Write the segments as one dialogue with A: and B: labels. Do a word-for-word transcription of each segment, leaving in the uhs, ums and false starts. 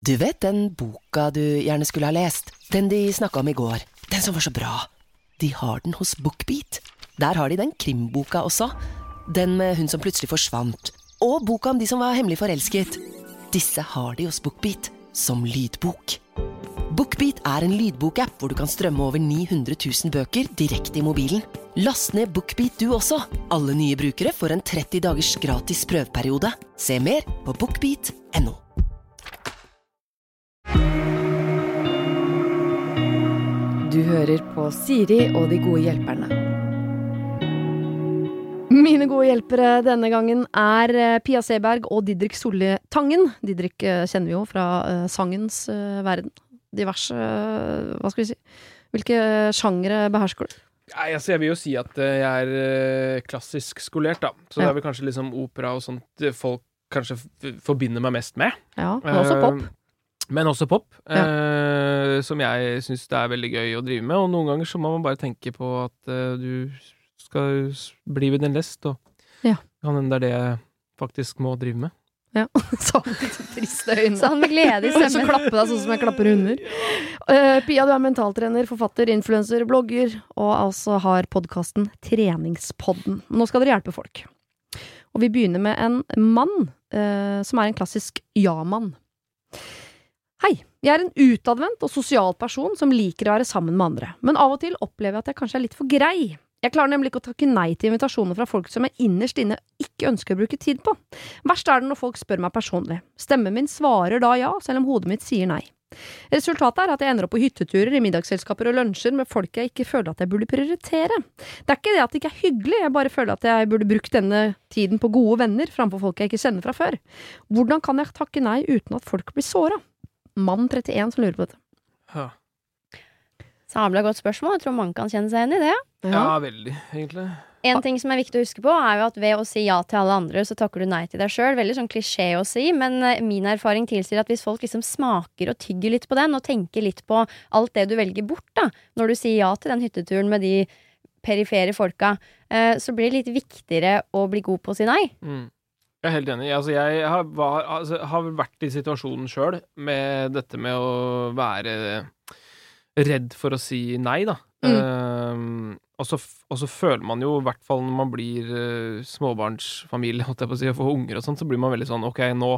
A: Du vet den boka du gjerne skulle ha lest? Den de snakket om i går. Den som var så bra. De har den hos BookBeat. Der har de den krimboka også. Den med hun som plutselig forsvant. Og boka om de som var hemmelig forelsket. Disse har de hos BookBeat som lydbok. BookBeat er en lydbokapp hvor du kan strømme over ni hundre tusen bøker direkte i mobilen. Last ned BookBeat du også. Alle nye brukere får en tretti dagers gratis prøveperiode. Se mer på bookbeat punktum no.
B: Du hører på Siri og de gode hjelperne. Mine gode hjelpere denne gangen er Pia Seberg og Didrik Solli Tangen. Didrik kjenner vi jo fra uh, sangens uh, verden. Diverse, uh, hva skal vi si? Hvilke sjangere behersker du?
C: Nei, altså jeg vil jo si at uh, jeg er uh, klassisk skolert da. Så ja. Det er vel kanskje liksom opera og sånt folk kanskje f- forbinder meg mest med.
B: Ja, men også pop.
C: Uh, Men også pop,
B: Ja.
C: eh, som jeg synes det er veldig gøy å drive med, og noen ganger så må man bare tenke på at eh, du skal s- bli ved din lest, og
B: Ja.
C: kan hende det er det jeg faktisk må drive med.
B: Ja, sånn triste øyne.
D: Så han med glede i
B: Så
D: stemmen.
B: klappe deg sånn som jeg klapper hunder. Uh, Pia, du er mentaltrener, forfatter, influencer, blogger, og altså har podcasten Treningspodden. Nå skal dere hjelpe folk. Og vi begynner med en mann, uh, som er en klassisk ja-mann. Hei, jeg er en utadvendt og sosial person som liker å være sammen med andre, men av og til opplever jeg at jeg kanskje er litt for grei. Jeg klarer nemlig ikke å takke nei til invitasjoner fra folk som jeg innerst inne ikke ønsker å bruke tid på. Verst er det når folk spør meg personlig. Stemmen min svarer da ja, selv om hodet mitt sier nei. Resultatet er at jeg ender opp på hytteturer, i middagsselskaper og lunsjer med folk jeg ikke føler at jeg burde prioritere. Det er ikke det at det ikke er hyggelig, jeg bare føler at jeg burde brukt denne tiden på gode venner framfor folk jeg ikke kjenner fra før. Hvordan kan jeg takke nei uten at folk blir såret? Mann trettien som lurer på dette.
C: Ja,
D: Sabla godt spørsmål, jeg tror mange kan kjenne seg igjen i det.
C: ja veldig, egentlig.
D: En ting som er viktig å huske på er jo at ved å si ja til alle andre, så takker du nei til deg selv. Veldig sånn klisjé å si, men eh, min erfaring tilsier at hvis folk liksom smaker og tygger litt på den, og tenker litt på alt det du velger bort da, når du sier ja til den hytteturen med de perifere folka, eh, så blir det litt viktigere å bli god på å si nei.
C: Mm. Jeg er helt enig. Altså, jeg har, var, altså, har vært i situasjonen selv med dette med å være redd for å si nei, da.
B: Mm.
C: Um, og, så, f- og så føler man jo, i hvert fall når man blir uh, småbarnsfamilie, holdt jeg på å si, og får unger og sånt, så blir man veldig sånn, ok, nå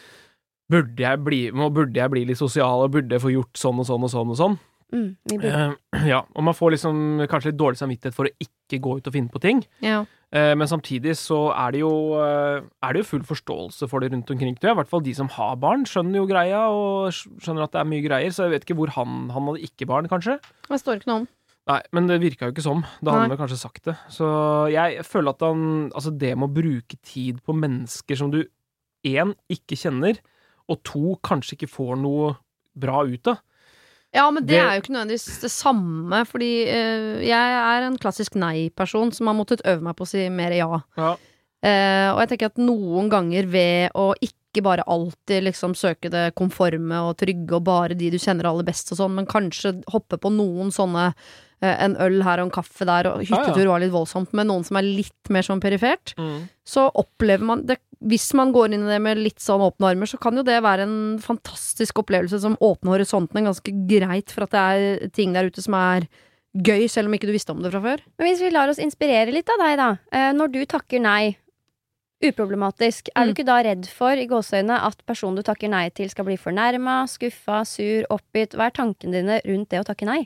C: burde jeg bli, nå burde jeg bli litt sosial, og burde jeg få gjort sånn og sånn og sånn og sånn.
D: Mm, vi burde.
C: Uh, ja, og man får liksom kanskje litt dårlig samvittighet for å ikke gå ut og finne på ting.
B: Ja.
C: Eh, men samtidig så er det jo eh, er det jo full forståelse for det rundt omkring. I hvert fall de som har barn, skjønner jo greia, og skjønner at det er mye greier, så jeg vet ikke hvor han Han hadde ikke barn, kanskje.
B: Det står ikke noe om.
C: Nei, men det virka jo ikke som. Da hadde
B: Nei.
C: han vel kanskje sagt det. Så jeg føler at han Altså, det med å bruke tid på mennesker som du én ikke kjenner, og to kanskje ikke får noe bra ut av.
B: Ja, men det,
C: Det-
B: er jo ikke nødvendigvis det samme, fordi eh, jeg er en klassisk nei-person som har måttet øve meg på å si mer ja.
C: Ja.
B: Eh, og jeg tenker at noen ganger ved å ikke bare alltid liksom søke det konforme og trygge og bare de du kjenner aller best og sånn, men kanskje hoppe på noen sånne eh, en øl her og en kaffe der, og hyttetur var litt voldsomt, men noen som er litt mer sånn perifert,
C: Mm.
B: så opplever man det. Hvis man går inn i det med litt sånn åpne armer, så kan jo det være en fantastisk opplevelse som åpner horisontene ganske greit, for at det er ting der ute som er gøy, selv om ikke du visste om det fra før.
D: Men hvis vi lar oss inspirere litt av deg da, eh, når du takker nei, uproblematisk, er
B: Mm.
D: du ikke da redd for, i gåseøyne, at personen du takker nei til skal bli fornærmet, skuffa, sur, oppgitt? Hva er tankene dine rundt det å takke nei?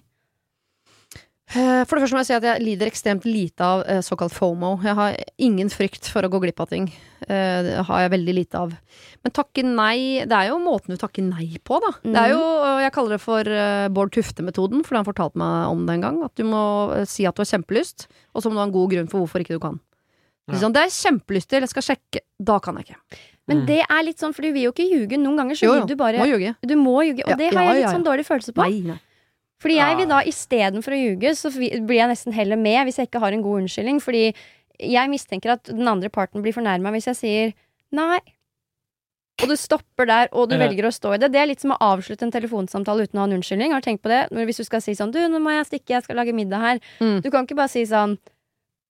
B: Eh, For det første må jeg si at jeg lider ekstremt lite av eh, såkalt FOMO. Jeg har ingen frykt for å gå glipp av ting. Eh, Det har jeg veldig lite av. Men takke nei, det er jo måten du takker nei på, da. Det er jo, eh, jeg kaller det for eh, Bård Tufte-metoden, for han fortalte meg om det en gang. At du må eh, si at du har kjempelyst, og så må du ha en god grunn for hvorfor ikke du kan.
C: Ja.
B: Sånn, det er kjempelyst til, jeg skal sjekke. Da kan jeg ikke.
D: Men
C: Mm.
D: det er litt sånn, for du vil jo ikke ljuge. Noen ganger så
B: Jo, jo,
D: vil du bare
B: må ljuge.
D: Du må ljuge, og
B: Ja,
D: det har
B: ja,
D: jeg litt
B: ja, ja.
D: sånn dårlig følelse på.
B: Nei, nei.
D: Fordi jeg
C: Ja.
D: vil da, istedenfor å ljuge, så vi- blir jeg nesten heller med hvis jeg ikke har en god unnskyldning. Fordi jeg mistenker at den andre parten blir fornærmet hvis jeg sier nei. Og du stopper der, og du
C: Ja.
D: velger å stå i det. Det er litt som å avslutte en telefonsamtale uten å ha en unnskyldning. Har du tenkt på det? Når- Hvis du skal si sånn, du, nå må jeg stikke, jeg skal lage middag her.
B: Mm.
D: Du kan ikke bare si sånn,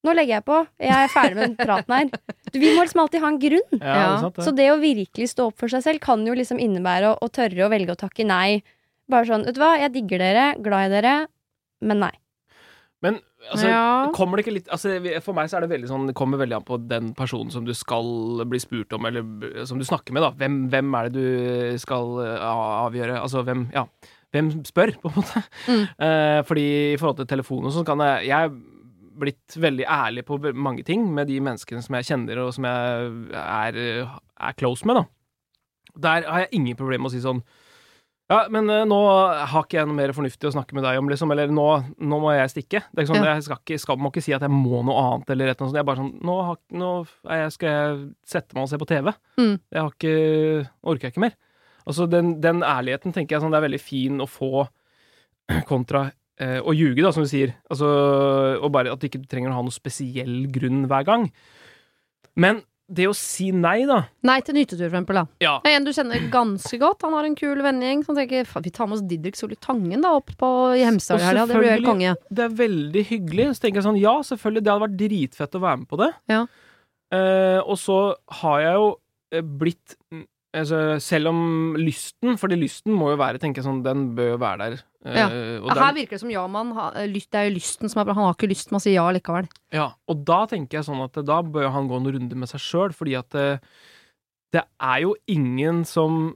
D: nå legger jeg på, jeg er ferdig med den praten her. Vi må liksom alltid ha en grunn.
C: Ja, det er sant, det.
D: Så det å virkelig stå opp for seg selv kan jo liksom innebære å, å tørre å velge å takke nei. Bare sånn, vet du hva, jeg digger dere, glad i dere, men nei.
C: Men altså,
B: Ja.
C: kommer det ikke litt altså, for meg så er det veldig sånn, det kommer veldig an på den personen som du skal bli spurt om, eller b- som du snakker med, da. Hvem, hvem er det du skal eh, avgjøre? Altså, hvem, ja, hvem spør, på en måte?
B: Mm.
C: Eh, fordi i forhold til telefon og sånn, kan jeg Jeg er blitt veldig ærlig på ve- mange ting med de menneskene som jeg kjenner, og som jeg er, er close med, da. Der har jeg ingen problem med å si sånn ja, men uh, nå har ikke jeg noe mer fornuftig å snakke med deg om, liksom, eller nå, nå må jeg stikke. Det er ikke sånn,
B: Ja.
C: Jeg skal ikke, skal, må ikke si at jeg må noe annet, eller et eller annet sånt. Jeg er bare sånn, nå, har, nå er jeg, skal jeg sette meg og se på T V.
B: Mm.
C: Jeg har ikke, orker jeg ikke mer. Altså, den, den ærligheten tenker jeg sånn, det er veldig fin å få kontra eh, å ljuge, da, som du sier. Altså, og bare at du ikke trenger å ha noe spesiell grunn hver gang. Men det å si nei, da.
B: Nei til en hyttetur, for eksempel, da.
C: Ja.
B: Det er en du kjenner ganske godt. Han har en kul vennegjeng som tenker "Faen, vi tar med oss Didrik Solli Tangen da, opp på i Hemsedal her, det blir jo helt konge.
C: Det er veldig hyggelig. Så tenker jeg sånn, ja, selvfølgelig, det hadde vært dritfett å være med på det.
B: Ja.
C: Eh, og så har jeg jo eh, blitt mm, altså, selv om lysten, fordi lysten må jo være, tenker jeg sånn, den bør jo være der. Eh,
B: Ja.
C: og
B: Her
C: den,
B: virker det som ja, man har, lyst, det er jo lysten som er bra. Han har ikke lyst, man sier ja likevel.
C: ja, og da tenker jeg sånn at da bør han gå en runde med seg sjøl, fordi at eh, det er jo ingen som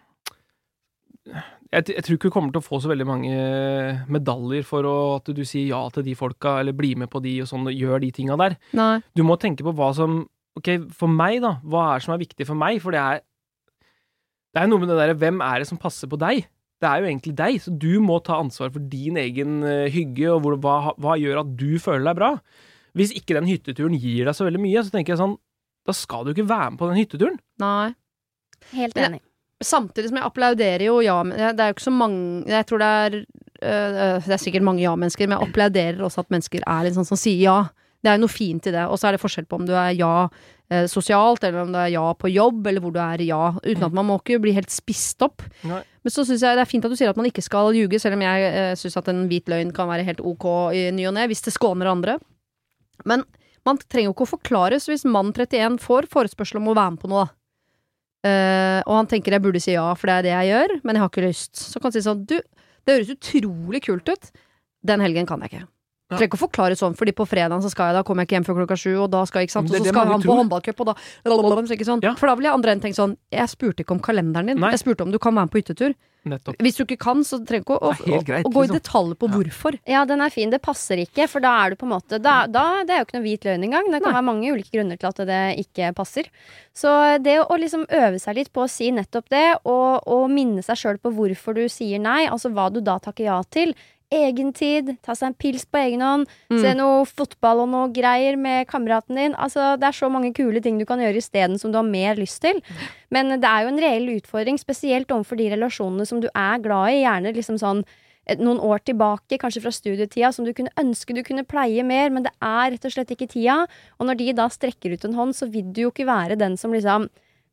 C: jeg, jeg tror ikke du kommer til å få så veldig mange medaljer for å, at du sier ja til de folka, eller blir med på de og sånn, og gjør de tinga der.
B: Nei.
C: Du må tenke på hva som Ok, for meg da, hva er det som er viktig for meg? For det er Det er noe med det der, hvem er det som passer på deg? Det er jo egentlig deg, så du må ta ansvar for din egen uh, hygge, og hvor, hva, hva gjør at du føler deg bra? Hvis ikke den hytteturen gir deg så veldig mye, så tenker jeg sånn, da skal du ikke være med på den hytteturen.
B: Nei.
D: Helt
B: Men-
D: enig.
B: Samtidig som jeg applauderer jo ja, men det er jo ikke så mange Jeg tror det er øh, Det er sikkert mange ja-mennesker, men jeg applauderer også at mennesker er litt sånn som sier ja. Det er noe fint i det, og så er det forskjell på om du er ja eh, sosialt, eller om du er ja på jobb, eller hvor du er ja, uten at man må ikke bli helt spist opp.
C: Nei.
B: Men så synes jeg det er fint at du sier at man ikke skal ljuge, selv om jeg eh, synes at en hvit løgn kan være helt ok i ny og ne, hvis det skåner andre. Men man trenger jo ikke å forklare, så hvis mann trettien får forespørsel om å være med på noe, da, Uh, og han tenker jeg burde si ja, for det er det jeg gjør, men jeg har ikke lyst. Så kan han si sånn, du, det høres utrolig kult ut. Den helgen kan jeg ikke. Jeg trenger ikke å forklare sånn, fordi på fredagen så skal jeg da, kommer jeg ikke hjem før klokka sju, og da skal jeg, ikke sant,
C: Men
B: og
C: det
B: så
C: er det
B: skal
C: mange
B: han på
C: tror.
B: håndballcup, og da, så ikke sånn.
C: Ja.
B: For da vil jeg andre enn tenke sånn, jeg spurte ikke om kalenderen din,
C: Nei.
B: jeg spurte om du kan være med på hyttetur.
C: Nettopp.
B: Hvis du ikke kan, så trenger du ikke å,
C: Det er helt
B: å,
C: greit,
B: å gå i
C: liksom.
B: detalj på
C: Ja.
B: hvorfor.
D: Ja, den er fin. Det passer ikke, for da er du på en måte da, da, Det er jo ikke noe hvit løgn engang. Det kan
B: Nei.
D: være mange ulike grunner til at det ikke passer. Så det å liksom øve seg litt på å si nettopp det, og, og minne seg sjøl på hvorfor du sier nei, altså hva du da takker ja til. Egentid, ta seg en pils på egen hånd,
B: Mm.
D: se noe fotball og noe greier med kameraten din. Altså, det er så mange kule ting du kan gjøre isteden som du har mer lyst til. Men det er jo en reell utfordring, spesielt overfor de relasjonene som du er glad i. Gjerne liksom sånn eh, noen år tilbake, kanskje fra studietida, som du kunne ønske du kunne pleie mer, men det er rett og slett ikke tida. Og når de da strekker ut en hånd, så vil du jo ikke være den som liksom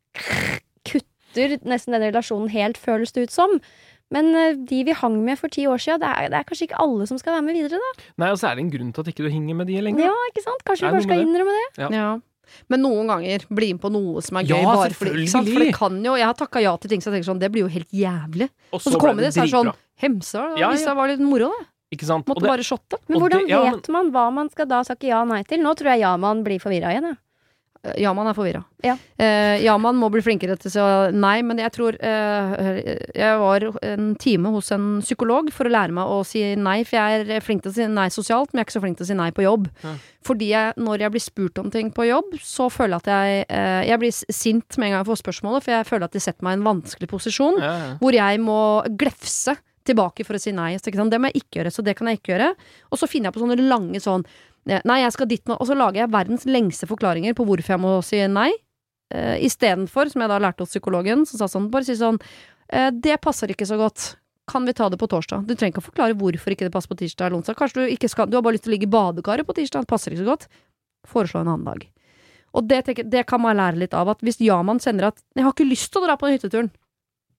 D: kutter nesten den relasjonen helt, føles det ut som. Men eh, de vi hang med for ti år siden, det er, det er kanskje ikke alle som skal være med videre, da.
C: Nei, og så er det en grunn til at ikke du henger med de lenger.
D: Ja, ikke sant? Kanskje
C: Det er
D: vi bare
C: noe
D: skal
C: med det.
D: innrømme det.
C: Ja.
B: Ja. Men noen ganger bli med på noe som er gøy,
C: Ja,
B: bare fordi, ikke sant? For det
C: selvfølgelig.
B: kan jo, jeg har takket ja til ting som jeg tenker sånn, det blir jo helt jævlig.
C: Og
B: Og så
C: ble
B: kommer det, så er det sånn,
C: dritbra.
B: Hemsedal,
C: Ja,
B: hvis
C: ja.
B: det var litt moro da.
C: Ikke sant? Og
B: Måtte
C: det,
B: bare shotte.
D: Men
C: Og
D: hvordan
C: det- ja, men-
D: vet man hva man skal da takke ja og nei til? Nå tror jeg ja-man blir forvirra igjen, jeg.
B: Ja-man er forvirret.
D: Ja.
B: Eh, ja-man må bli flinkere til å si nei, men jeg tror eh, jeg var en time hos en psykolog for å lære meg å si nei, for jeg er flink til å si nei sosialt, men jeg er ikke så flink til å si nei på jobb.
C: Ja.
B: Fordi jeg, når jeg blir spurt om ting på jobb, så føler jeg at jeg eh, Jeg blir sint med en gang jeg får spørsmålet, for jeg føler at de setter meg i en vanskelig posisjon,
C: ja, ja.
B: hvor jeg må glefse tilbake for å si nei. Så ikke sant? Det må jeg ikke gjøre, så det kan jeg ikke gjøre. Og så finner jeg på sånne lange sånn nei, jeg skal dit nå, og så lager jeg verdens lengste forklaringer på hvorfor jeg må si nei. Uh, Istedenfor, som jeg da lærte hos psykologen, som sa sånn, bare si sånn eh, det passer ikke så godt. Kan vi ta det på torsdag? Du trenger ikke å forklare hvorfor ikke det passer på tirsdag eller onsdag. Kanskje du ikke skal, du har bare lyst til å ligge i badekaret på tirsdag, det passer ikke så godt. Foreslå en annen dag. Og det, tenker, det kan man lære litt av, at hvis ja-man kjenner at jeg har ikke lyst til å dra på den hytteturen,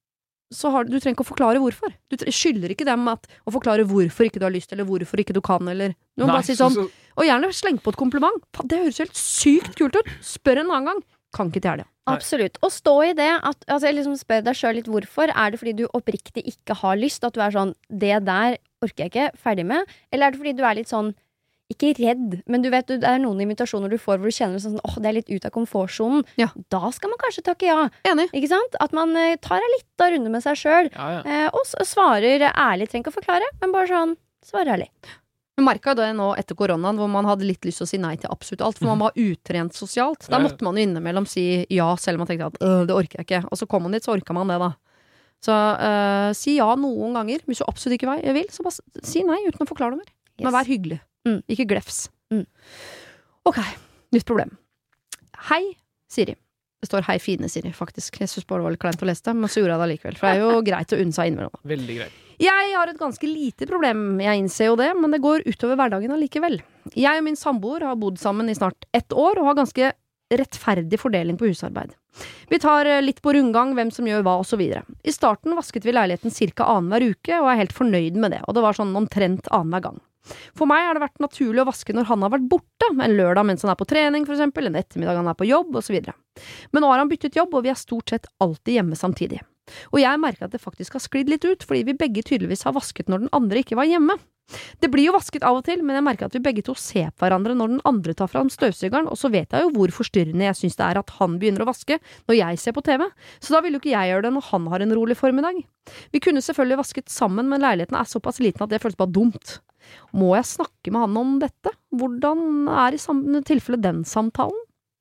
B: så har du, du trenger ikke å forklare hvorfor. Du tre- skylder ikke dem at, å forklare hvorfor ikke du har lyst, eller hvorfor ikke du kan, eller du må
C: Nei,
B: bare si sånn,
C: så, så,
B: og gjerne sleng på et kompliment. Faen, det høres helt sykt kult ut. Spør en annen gang. Kan ikke til det.
C: Nei.
D: Absolutt. Og stå i det at, altså jeg liksom spør deg selv litt hvorfor. Er det fordi du oppriktig ikke har lyst? At du er sånn, det der orker jeg ikke, ferdig med? Eller er det fordi du er litt sånn, ikke redd, men du vet, det er noen invitasjoner du får hvor du kjenner sånn, åh, det er litt ut av komfortzonen.
B: Ja.
D: Da skal man kanskje takke ja.
B: Enig.
D: Ikke sant? At man eh, tar en liten runde med seg selv,
C: ja, ja.
D: eh, og s- svarer ærlig, trenger ikke å forklare, men bare sånn, svar ærlig.
B: Vi merket det nå etter koronaen, hvor man hadde litt lyst til å si nei til absolutt alt, for man var utrent sosialt. Da
C: Ja, ja.
B: måtte man jo innimellom si ja, selv om man tenkte at øh, det orker jeg ikke. Og så kom man dit, så orket man det da. Så øh, si ja noen ganger. Hvis du absolutt ikke vil, så bare s- si nei uten å forklare det mer.
D: Yes.
B: Men vær hyggelig.
D: Mm.
B: Ikke glefs.
D: Mm.
B: Ok, nytt problem. Hei, Siri. Det står hei fine, Siri, faktisk. Jeg synes bare det var litt kleint å lese det, men så gjorde jeg det likevel. For det er jo greit å unne seg innimellom.
C: Veldig greit.
B: Jeg har et ganske lite problem, jeg innser jo det, men det går utover hverdagen allikevel. Jeg og min samboer har bodd sammen i snart ett år, og har ganske rettferdig fordeling på husarbeid. Vi tar eh, litt på rundgang, hvem som gjør hva og så videre. I starten vasket vi leiligheten cirka annenhver uke, og er helt fornøyd med det, og det var sånn omtrent annenhver gang. For meg har det vært naturlig å vaske når han har vært borte, en lørdag mens han er på trening for eksempel, en ettermiddag han er på jobb, og så videre. Men nå har han byttet jobb, og vi er stort sett alltid hjemme samtidig. Og jeg merker at det faktisk har sklidd litt ut, fordi vi begge tydeligvis har vasket når den andre ikke var hjemme. Det blir jo vasket av og til, men jeg merker at vi begge to ser på hverandre når den andre tar fram støvsugeren, og så vet jeg jo hvor forstyrrende jeg synes det er at han begynner å vaske når jeg ser på T V, så da vil jo ikke jeg gjøre det når han har en rolig formiddag. Vi kunne selvfølgelig vasket sammen, men leiligheten er såpass liten at det føles bare dumt. Må jeg snakke med han om dette? Hvordan er i samme tilfelle den samtalen?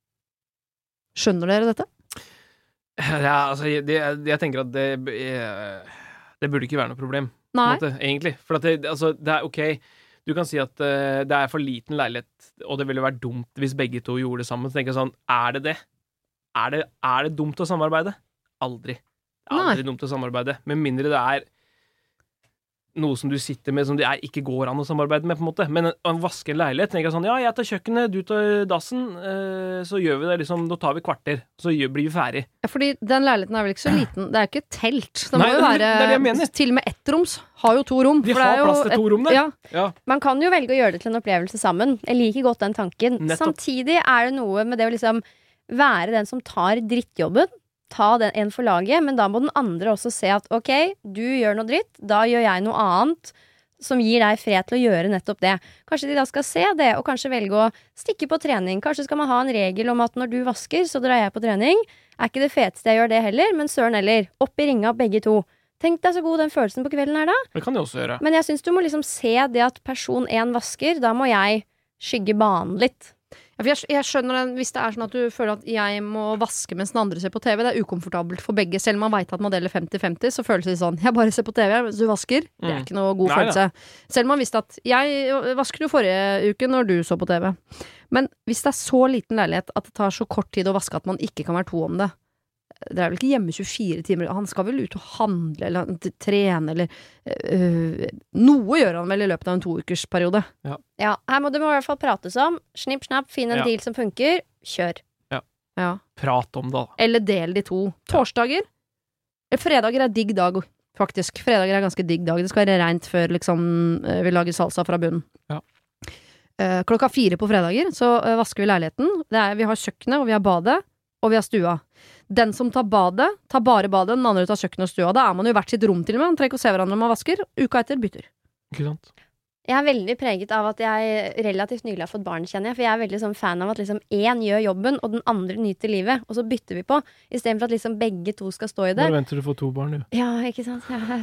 B: Skjønner dere dette?
C: Ja, altså, jeg, det, jeg tenker at det eh, Det burde ikke være noe problem, på
B: Nei.
C: en måte, egentlig. For at det, altså, det er ok. Du kan si at eh, det er for liten leilighet, og det ville vært dumt hvis begge to gjorde det sammen. Så tenker jeg sånn, er det det? Er det, er det dumt å samarbeide? Aldri. Det er aldri
B: Nei.
C: dumt å samarbeide. Med mindre det er noe som du sitter med som det er, ikke går an å samarbeide med, på en måte. Men å vaske en leilighet, tenker jeg sånn, ja, jeg tar kjøkkenet, du tar dassen, eh, så gjør vi det liksom, da tar vi kvarter, så gjør, blir vi ferdig.
B: Ja, fordi den leiligheten er vel ikke så liten. Det er jo ikke et telt. Det må
C: Nei,
B: jo
C: det er-
B: være
C: det er det jeg mener.
B: til og med ettroms. Har jo to rom.
C: De
B: for det
C: har
B: er jo
C: plass til to
B: et-
C: rom der.
B: Ja,
C: Ja.
D: Man kan jo velge å gjøre det til en opplevelse sammen. Jeg liker godt den tanken.
C: Nettopp.
D: Samtidig er det noe med det å liksom være den som tar drittjobben. Ta den en for laget, men da må den andre også se at ok, du gjør noe dritt, da gjør jeg noe annet som gir deg fred til å gjøre nettopp det. Kanskje de da skal se det, og kanskje velge å stikke på trening. Kanskje skal man ha en regel om at når du vasker, så drar jeg på trening. Er ikke det feteste jeg gjør det heller, men søren heller. Opp i ringa begge to. Tenk deg så god den følelsen på kvelden er da.
C: Det kan de også gjøre.
D: Men jeg synes du må liksom se det at person én vasker, da må jeg skygge banen litt.
B: Ja, for jeg, jeg skjønner den, hvis det er sånn at du føler at jeg må vaske mens den andre ser på T V. Det er ukomfortabelt for begge. Selv om man vet at man deler femti femti, så føles det sånn. Jeg bare ser på T V mens du vasker. Det er
C: Mm.
B: ikke noe god
C: Nei,
B: følelse. Selv om man visste at jeg vasket jo forrige uke når du så på T V. Men hvis det er så liten leilighet at det tar så kort tid å vaske at man ikke kan være to om det. Det er vel ikke hjemme tjuefire timer. Han skal vel ut og handle eller trene eller øh, noe gjør han vel i løpet av en to ukers periode.
D: Ja, her må det må i hvert fall prates om. Snipp, snapp, finn en
C: Ja.
D: deal som funker. Kjør.
B: Ja.
C: Prat om det, da.
B: Eller del de to. Torsdager. Eh, Fredager er digg dag, faktisk. Fredager er ganske digg dag. Det skal være rent før liksom, eh, vi lager salsa fra bunnen.
C: Ja.
B: Eh, klokka fire på fredager så eh, vasker vi leiligheten. Det er, vi har kjøkkenet, og vi har badet, og vi har stua. Den som tar badet, tar bare badet, den andre tar kjøkkenet og stua. Da er man jo i hvert sitt rom til og med. Man trenger ikke å se hverandre når man vasker. Uka etter bytter.
C: Ikke sant?
D: Jeg er veldig preget av at jeg relativt nylig har fått barn, kjenner jeg. For jeg er veldig sånn fan av at liksom én gjør jobben, og den andre nyter livet. Og så bytter vi på. Istedenfor at liksom begge to skal stå i det.
C: Bare venter du får to barn, du.
D: Ja, ikke sant?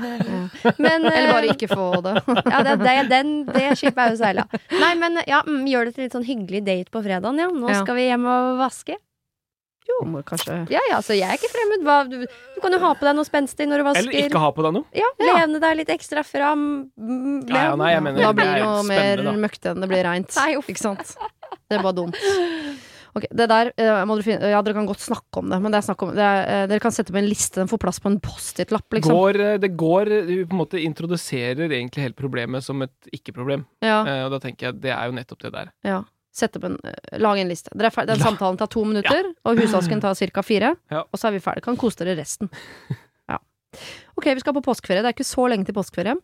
D: Men,
B: Eller bare
D: eh,
B: ikke få det.
D: Ja, det, det, den, det skipet er jo seila. Nei, men ja, mm, gjør det til litt sånn hyggelig date på fredagen, ja. Nå
B: Ja.
D: skal vi hjem og vaske.
B: Jo, må kanskje
D: Ja, ja, så jeg er ikke fremmed. Hva, du, du kan jo ha på deg noe spenstig når du vasker.
C: Eller ikke ha på deg noe.
D: Ja,
B: Ja.
D: lene deg litt ekstra fram. Mm,
C: Ja, ja, nei, jeg mener
B: Da
C: det
B: blir det
C: er
B: jo mer
C: spennende, da.
B: møkte enn det blir reint.
D: Nei, uff.
B: Ikke sant? Det er bare dumt. Ok, det der eh, må dere finne Ja, dere kan godt snakke om det, men det er snakk om det er, eh, dere kan sette på en liste, den får plass på en post-it-lapp, liksom.
C: Går, eh, det går Du på en måte introduserer egentlig hele problemet som et ikke-problem.
B: Ja,
C: Eh, og da tenker jeg det er jo nettopp det der.
B: ja. Sette opp en eh, Lag en liste. Dere er fer- Den
C: Ja.
B: samtalen tar to minutter, og husvasken tar ca. fire.
C: Ja.
B: Og så er vi ferdige. Kan kose dere resten. Ja. Ok, vi skal på påskeferie, det er ikke så lenge til påskeferie.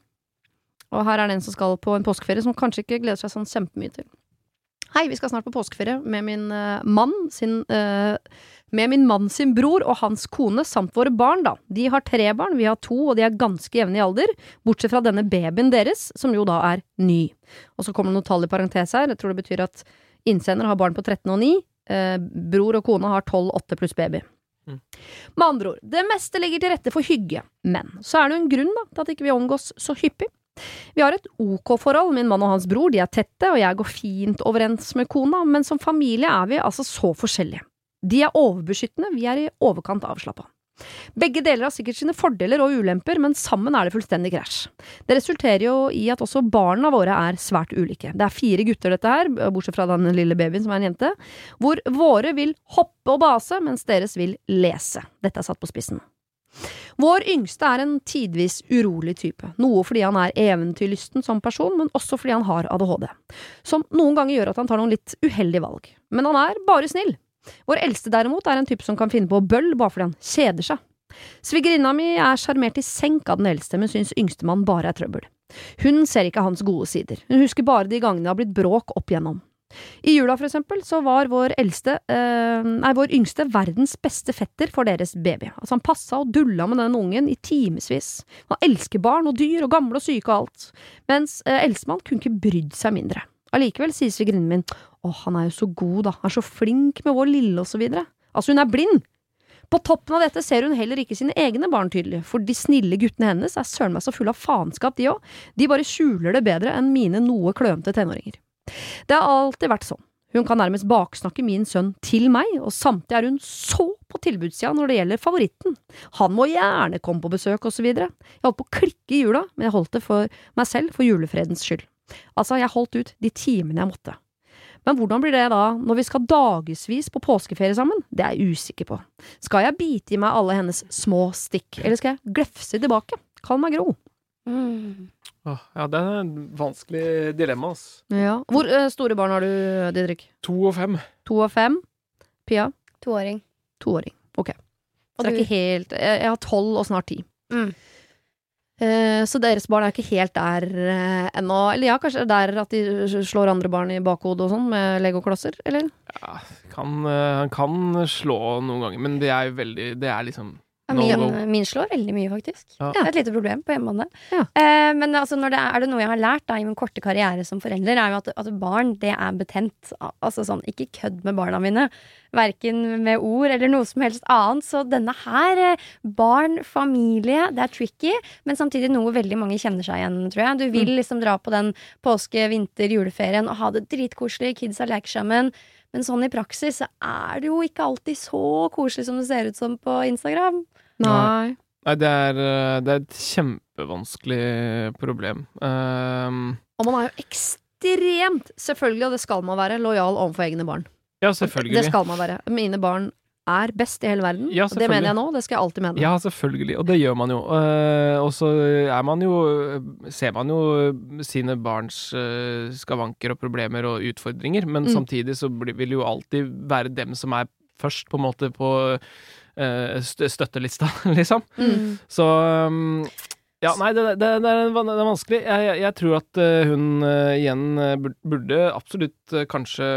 B: Og her er det en som skal på en påskeferie som kanskje ikke gleder seg sånn kjempemye til. Hei, vi skal snart på påskeferie med min uh, mann sin, uh, med min mann sin bror og hans kone samt våre barn da. De har tre barn, vi har to, og de er ganske jevne i alder, bortsett fra denne babyen deres, som jo da er ny. Og så kommer det noen tall i parentes her, jeg tror det betyr at innsender har barn på tretten og ni, uh, bror og kone har tolv, åtte pluss baby. Mm. Med andre ord, det meste ligger til rette for hygge, men så er det jo en grunn da, til at ikke vi omgås så hyppig. Vi har et OK-forhold, min mann og hans bror, de er tette, og jeg går fint overens med kona, men som familie er vi altså så forskjellige. De er overbeskyttende, vi er i overkant avslappet. Begge deler har sikkert sine fordeler og ulemper, men sammen er det fullstendig krasj. Det resulterer jo i at også barna våre er svært ulike. Det er fire gutter dette her, bortsett fra den lille babyen som er en jente, hvor våre vil hoppe og base, mens deres vil lese. Dette er satt på spissen. Vår yngste er en tidvis urolig type, noe fordi han er eventyrlysten som person, men også fordi han har A D H D, som noen ganger gjør at han tar noen litt uheldige valg. Men han er bare snill. Vår eldste derimot er en type som kan finne på bøll bare fordi han kjeder seg. Svigerinna mi er sjarmert i senk av den eldste, men synes yngstemann bare er trøbbel. Hun ser ikke hans gode sider, hun husker bare de gangene det har blitt bråk opp igjennom. I jula for eksempel så var vår eldste, eh, nei, vår yngste verdens beste fetter for deres baby. Altså han passet og dulla med den ungen i timesvis. Han elsker barn og dyr og gamle og syke og alt. Mens eh, eldstemann kunne ikke brydd seg mindre. Allikevel sier svigerinnen min, åh, han er jo så god da, han er så flink med vår lille og så videre. Altså hun er blind. På toppen av dette ser hun heller ikke sine egne barn tydelig, for de snille guttene hennes er søren meg så full av faenskap de også. De bare skjuler det bedre enn mine noe klønete tenåringer. Det har alltid vært sånn. Hun kan nærmest baksnakke min sønn til meg, og samtidig er hun så på tilbudssida når det gjelder favoritten. Han må gjerne komme på besøk og så videre. Jeg holdt på å klikke i jula, men jeg holdt det for meg selv for julefredens skyld. Altså, jeg holdt ut de timene jeg måtte. Men hvordan blir det da når vi skal dagesvis på påskeferie sammen? Det er jeg usikker på. Skal jeg bite i meg alle hennes små stikk, eller skal jeg glefse tilbake? Kall meg Gro.
D: Mm.
C: Åh, ja, det er en vanskelig dilemma, ass.
B: Ja. Hvor uh, store barn har du, Didrik?
C: To og fem.
B: To og fem? Pia?
D: Toåring.
B: Toåring, ok. Så
D: Og
B: det er
D: du?
B: ikke helt, jeg, jeg har tolv og snart ti.
D: Mm.
B: Eh, så deres barn er ikke helt der eh, ennå. Eller ja, kanskje der at de slår andre barn i bakhodet og sånn med legoklosser, eller?
C: Ja, kan, eh, han kan slå noen ganger, men det er jo veldig, det er liksom
D: Ja,
C: no
D: min,
C: go.
D: min slår veldig mye, faktisk.
C: Ja.
D: Det er et lite problem på hjemmebane.
B: Ja.
D: Eh, men altså, når det er, er det noe jeg har lært da, i min korte karriere som forelder, er jo at, at barn, det er betent. Altså sånn, ikke kødd med barna mine. Hverken med ord eller noe som helst annet. Så denne her, eh, barn, familie, det er tricky, men samtidig noe veldig mange kjenner seg igjen, tror jeg. Du vil liksom dra på den påske-, vinter-, juleferien og ha det dritkoselig, kidsa leker sammen. Men sånn i praksis så er det jo ikke alltid så koselig som det ser ut som på Instagram.
B: Nei.
C: Nei, det er, eh, det er et kjempevanskelig problem. Um,
B: Og man er jo ekstremt, selvfølgelig, og det skal man være, lojal overfor egne barn.
C: ja, selvfølgelig.
B: Det skal man være. Mine barn er best i hele verden.
C: Ja,
B: og det mener jeg nå, det skal jeg alltid mene.
C: Ja, selvfølgelig, og det gjør man jo. Uh, og så er man jo, ser man jo sine barns uh, skavanker og problemer og utfordringer, men
B: Mm.
C: samtidig så blir, vil jo alltid være dem som er først på en måte på uh, stø- støttelista, liksom.
B: Mm.
C: Så um, ja, nei, det, det, det, er, van- det er vanskelig. Jeg, jeg, jeg tror at uh, hun uh, igjen uh, bur- burde absolutt uh, kanskje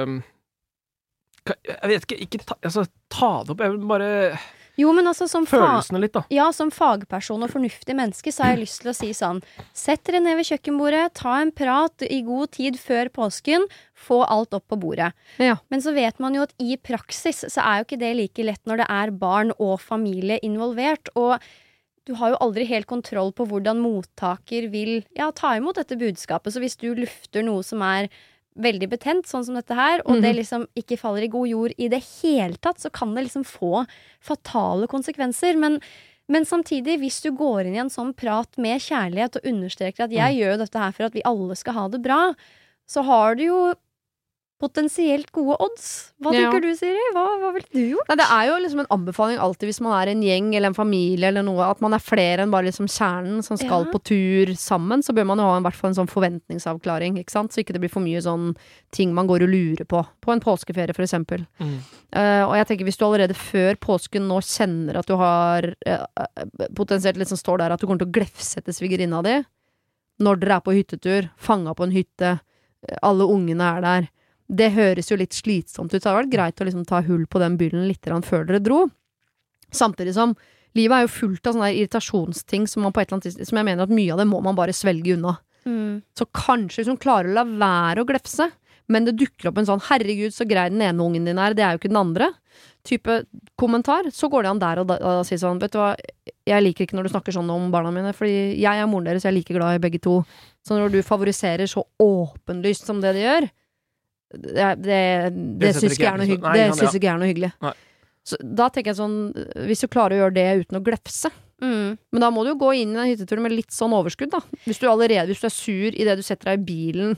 C: ka- Jeg vet ikke, ikke ta, altså, ta det opp. Jeg vil bare
D: Jo, men altså som fa-
C: følelsene litt, da.
D: Ja, som fagperson og fornuftig menneske så har jeg lyst til å si sånn: sett dere ned ved kjøkkenbordet, ta en prat i god tid før påsken, få alt opp på bordet.
B: Ja.
D: Men så vet man jo at i praksis så er jo ikke det like lett når det er barn og familie involvert, og du har jo aldri helt kontroll på hvordan mottaker vil ja, ta imot dette budskapet, så hvis du lufter noe som er veldig betent, sånn som dette her, og
B: Mhm.
D: det liksom ikke faller i god jord i det hele tatt, så kan det liksom få fatale konsekvenser. Men, men samtidig, hvis du går inn i en sånn prat med kjærlighet og understreker at jeg gjør jo dette her for at vi alle skal ha det bra, så har du jo potensielt gode odds. Hva
B: Ja.
D: tenker du, Siri? Hva, hva ville du gjort?
B: Nei, det er jo liksom en anbefaling alltid hvis man er en gjeng eller en familie eller noe, at man er flere enn bare liksom kjernen som skal
D: Ja.
B: på tur sammen, så bør man jo ha i hvert fall en sånn forventningsavklaring, ikke sant? Så ikke det blir for mye sånn ting man går og lurer på. På en påskeferie, for eksempel.
C: Mm.
B: Uh, og jeg tenker hvis du allerede før påsken nå kjenner at du har uh, potensielt liksom står der at du kommer til å glefsette svigerinna di, når dere er på hyttetur, fanga på en hytte, alle ungene er der. Det høres jo litt slitsomt ut, så det har vært greit å liksom ta hull på den byllen litt før dere dro. Samtidig som livet er jo fullt av sånne irritasjonsting som, man på et eller annet tidspunkt, som jeg mener at mye av det må man bare svelge unna.
D: Mm.
B: Så kanskje hvis hun klarer å la være å glefse, men det dukker opp en sånn 'herregud, så grei den ene ungen din er, det er jo ikke den andre' type kommentar, så går det an der og da og si sånn, vet du hva, jeg liker ikke når du snakker sånn om barna mine, fordi jeg er moren deres, jeg er like glad i begge to. Så når du favoriserer så åpenlyst som det de gjør, det, det, det, det syns ikke jeg er noe hyggelig. Det syns ikke jeg er noe hyggelig.
C: Nei.
B: Så da tenker jeg sånn, hvis du klarer å gjøre det uten å glefse,
D: Mm.
B: men da må du jo gå inn i den hytteturen med litt sånn overskudd, da. Hvis du allerede, hvis du er sur i det du setter deg i bilen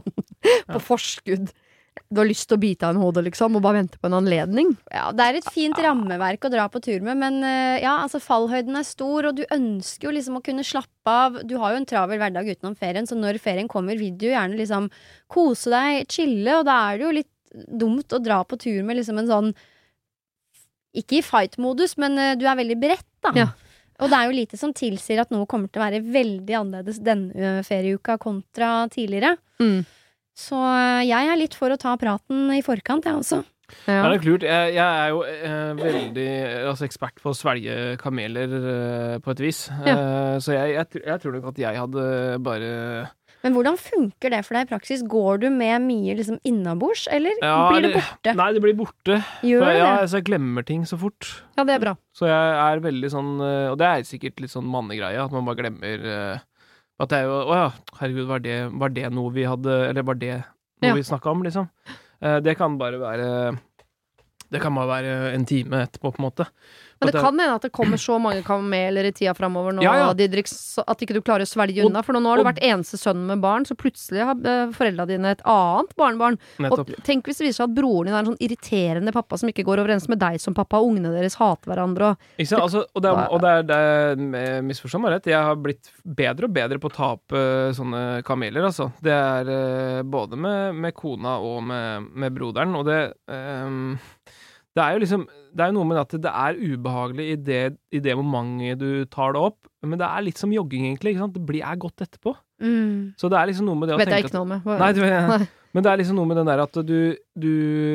B: på forskudd, du har lyst til å bite av en hode, liksom, og bare vente på en anledning.
D: Ja, det er et fint rammeverk å dra på tur med, men eh, ja, altså fallhøyden er stor, og du ønsker jo liksom å kunne slappe av. Du har jo en travel hverdag utenom ferien, så når ferien kommer, vil du jo gjerne liksom kose deg, chille, og da er det jo litt dumt å dra på tur med liksom en sånn, ikke i fight-modus, men eh, du er veldig beredt, da.
B: Ja.
D: Og det er jo lite som tilsier at noe kommer til å være veldig annerledes denne ferieuka kontra tidligere.
B: Mm.
D: Så eh, jeg er litt for å ta praten i forkant, jeg også.
C: Ja,
B: Ja.
C: det er klart. Jeg, jeg er jo eh, veldig altså, ekspert på å svelge kameler eh, på et vis. Eh, så jeg, jeg, tr- jeg tror nok at jeg hadde bare
D: Men hvordan funker det for deg i praksis? Går du med mye liksom innabords, eller
C: Ja,
D: blir det
C: eller-
D: borte?
C: Nei, det blir borte.
D: Gjør
C: For
D: det?
C: jeg, altså, jeg glemmer ting så fort.
B: Ja, det er bra.
C: Så jeg er veldig sånn eh, Og det er sikkert litt sånn mannegreie, at man bare glemmer eh, at det er jo Å ja, herregud, var det, var det noe vi hadde Eller var det noe
B: Ja.
C: vi snakka om, liksom? Eh, det kan bare være Det kan bare være en time etterpå, på en måte.
B: Men
C: At
B: det kan hende at det kommer så mange kameler i tida framover nå,
C: Ja, ja.
B: Didrik, så at ikke du klarer å svelge
C: Og-
B: unna. For nå har du
C: og-
B: vært eneste sønnen med barn, så plutselig har uh, foreldra dine et annet barnebarn.
C: Nettopp.
B: Og tenk hvis det viser seg at broren din er en sånn irriterende pappa som ikke går overens med deg som pappa, og ungene deres hater hverandre. Og,
C: Ikke sant? Altså, og det er, og det er, det er misforstå meg rett, jeg har blitt bedre og bedre på å ta opp eh, sånne kameler, altså. Det er eh, både med, med kona og med, med broderen, og det ehm, det er jo liksom Det er jo noe med at det er ubehagelig i det, i det momentet du tar det opp, men det er litt som jogging, egentlig. Ikke sant? Det blir, er godt etterpå.
D: Mm.
C: Så det er liksom noe med det å
B: vet jeg
C: tenke
B: ikke noe med.
C: at Nei, du,
B: Nei.
C: men det er liksom noe med den der at du Du,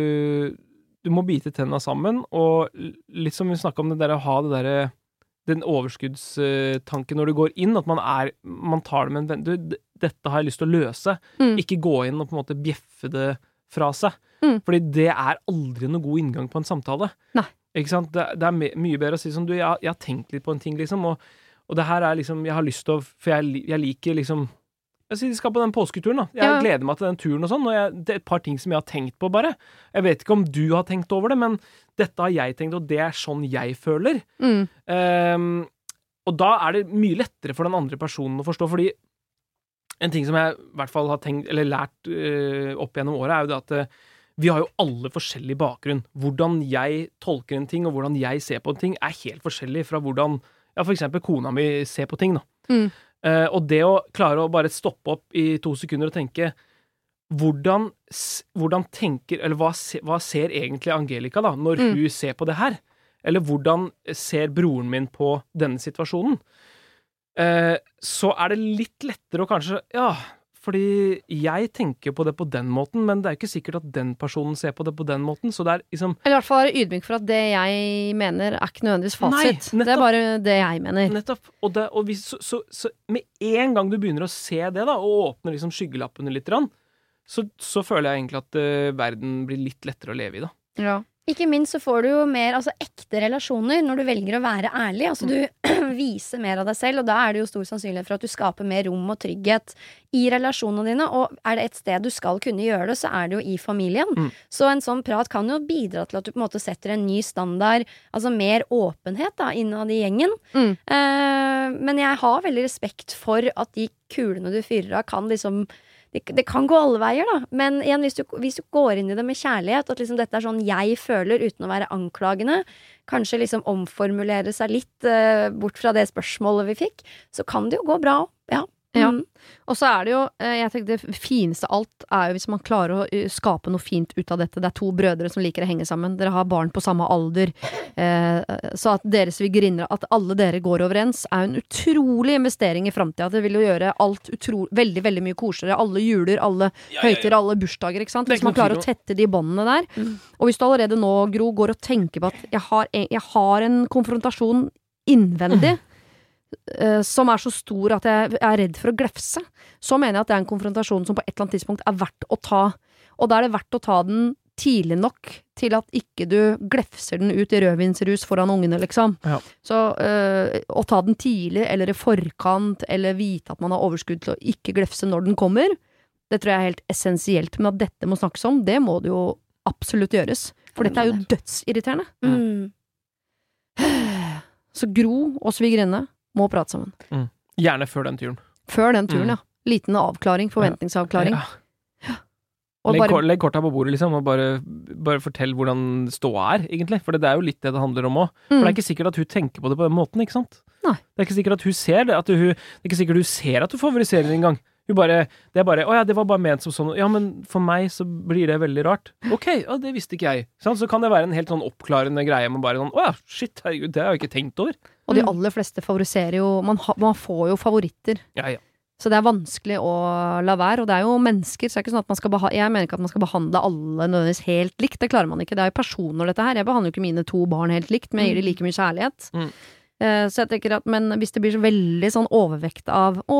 C: du må bite tenna sammen, og litt som vi snakka om, det der å ha det derre den overskuddstanken når du går inn, at man er Man tar det med en venn. Du, d- dette har jeg lyst til å løse.
B: Mm.
C: Ikke gå inn og på en måte bjeffe det fra seg.
B: Mm.
C: Fordi det er aldri noe god inngang på en samtale.
B: Nei.
C: Ikke sant? Det, det er me mye bedre å si som du, jeg, jeg har tenkt litt på en ting, liksom, og, og det her er liksom Jeg har lyst til å For jeg, li- jeg liker liksom Jeg sier de skal på den påsketuren, da. Jeg
B: Ja.
C: gleder meg til den turen og sånn, og jeg, det er et par ting som jeg har tenkt på, bare. Jeg vet ikke om du har tenkt over det, men dette har jeg tenkt, og det er sånn jeg føler.
B: Mm.
C: Ehm, og da er det mye lettere for den andre personen å forstå, fordi en ting som jeg i hvert fall har tenkt, eller lært eh, opp gjennom året, er jo det at eh, vi har jo alle forskjellig bakgrunn. Hvordan jeg tolker en ting, og hvordan jeg ser på en ting, er helt forskjellig fra hvordan ja, for eksempel kona mi ser på ting, da.
B: Mm.
C: Eh, og det å klare å bare stoppe opp i to sekunder og tenke hvordan, s- hvordan tenker, eller hva, se, hva ser egentlig Angelica da, når
B: Mm.
C: hun ser på det her? Eller hvordan ser broren min på denne situasjonen? Eh, så er det litt lettere å kanskje, ja, fordi jeg tenker på det på den måten, men det er jo ikke sikkert at den personen ser på det på den måten, så det er liksom
B: Eller i hvert fall være ydmyk for at det jeg mener, er ikke nødvendigvis fasit.
C: Nei,
B: Det er
C: nettopp.
B: bare det jeg mener.
C: Nettopp. Og, det, og hvis, så, så, så med en gang du begynner å se det, da, og åpner liksom skyggelappene litt, grann, så, så føler jeg egentlig at eh, verden blir litt lettere å leve i, da.
B: Ja.
D: Ikke minst så får du jo mer altså, ekte relasjoner når du velger å være ærlig. Altså Du viser mer av deg selv, og da er det jo stor sannsynlighet for at du skaper mer rom og trygghet i relasjonene dine. Og er det et sted du skal kunne gjøre det, så er det jo i familien.
C: Mm.
D: Så en sånn prat kan jo bidra til at du på en måte setter en ny standard, altså mer åpenhet da, innad i gjengen.
B: Mm.
D: Eh, men jeg har veldig respekt for at de kulene du fyrer av, kan liksom det, det kan gå alle veier, da. Men igjen, hvis du, hvis du går inn i det med kjærlighet, at liksom dette er sånn jeg føler, uten å være anklagende, kanskje liksom omformulere seg litt uh, bort fra det spørsmålet vi fikk, så kan det jo gå bra. Ja.
B: Ja,
D: Mm.
B: og så er det jo, eh, jeg tenker det fineste av alt er jo hvis man klarer å eh, skape noe fint ut av dette. Det er to brødre som liker å henge sammen. Dere har barn på samme alder. Eh, så at deres svigerinner, at alle dere går overens, er jo en utrolig investering i fremtiden. Det vil jo gjøre alt utro, veldig, veldig mye koseligere. Alle juler, alle høytider, alle bursdager, ikke sant?
C: Det er
B: Hvis man
C: ikke noe
B: klarer å
C: tvil
B: tette de båndene der.
D: Mm.
B: Og hvis du allerede nå, Gro, går og tenker på at jeg har en, jeg har en konfrontasjon innvendig, Uh, som er så stor at jeg er redd for å glefse, så mener jeg at det er en konfrontasjon som på et eller annet tidspunkt er verdt å ta. Og da er det verdt å ta den tidlig nok til at ikke du glefser den ut i rødvinsrus foran ungene, liksom.
C: Ja.
B: Så uh, å ta den tidlig, eller i forkant, eller vite at man har overskudd til å ikke glefse når den kommer, det tror jeg er helt essensielt. Men at dette må snakkes om, det må det jo absolutt gjøres. For dette er jo dødsirriterende.
D: Mm.
B: Så Gro og svigerinne må prate sammen.
C: Mm. Gjerne før den turen.
B: Før den turen,
C: Mm.
B: ja. Liten avklaring, forventningsavklaring.
C: Ja.
B: Og
C: Legg,
B: bare,
C: kor- legg korta på bordet, liksom, og bare, bare fortell hvordan ståa er, egentlig. For det er jo litt det det handler om òg. For det er ikke sikkert at hun tenker på det på den måten, ikke sant?
B: Nei.
C: Det er ikke sikkert at hun ser det. At hun, det er ikke sikkert hun ser at hun favoriserer det engang. Hun bare, det er bare, å ja, det var bare ment som sånn, ja, men for meg så blir det veldig rart. Ok, ja, det visste ikke jeg. Sånn, så kan det være en helt sånn oppklarende greie med bare sånn, å ja, shit, herregud, det har jeg ikke tenkt over.
B: og de aller fleste favoriserer jo man, ha, man får jo favoritter.
C: Ja, ja.
B: Så det er vanskelig å la være. Og det er jo mennesker, så det er ikke sånn at man skal beha- jeg mener ikke at man skal behandle alle nødvendigvis helt likt. Det klarer man ikke. Det er jo personer, dette her. Jeg behandler jo ikke mine to barn helt likt, men jeg gir dem like mye kjærlighet.
C: Mm.
B: Eh, så jeg tenker at, men hvis det blir så veldig sånn overvekt av å,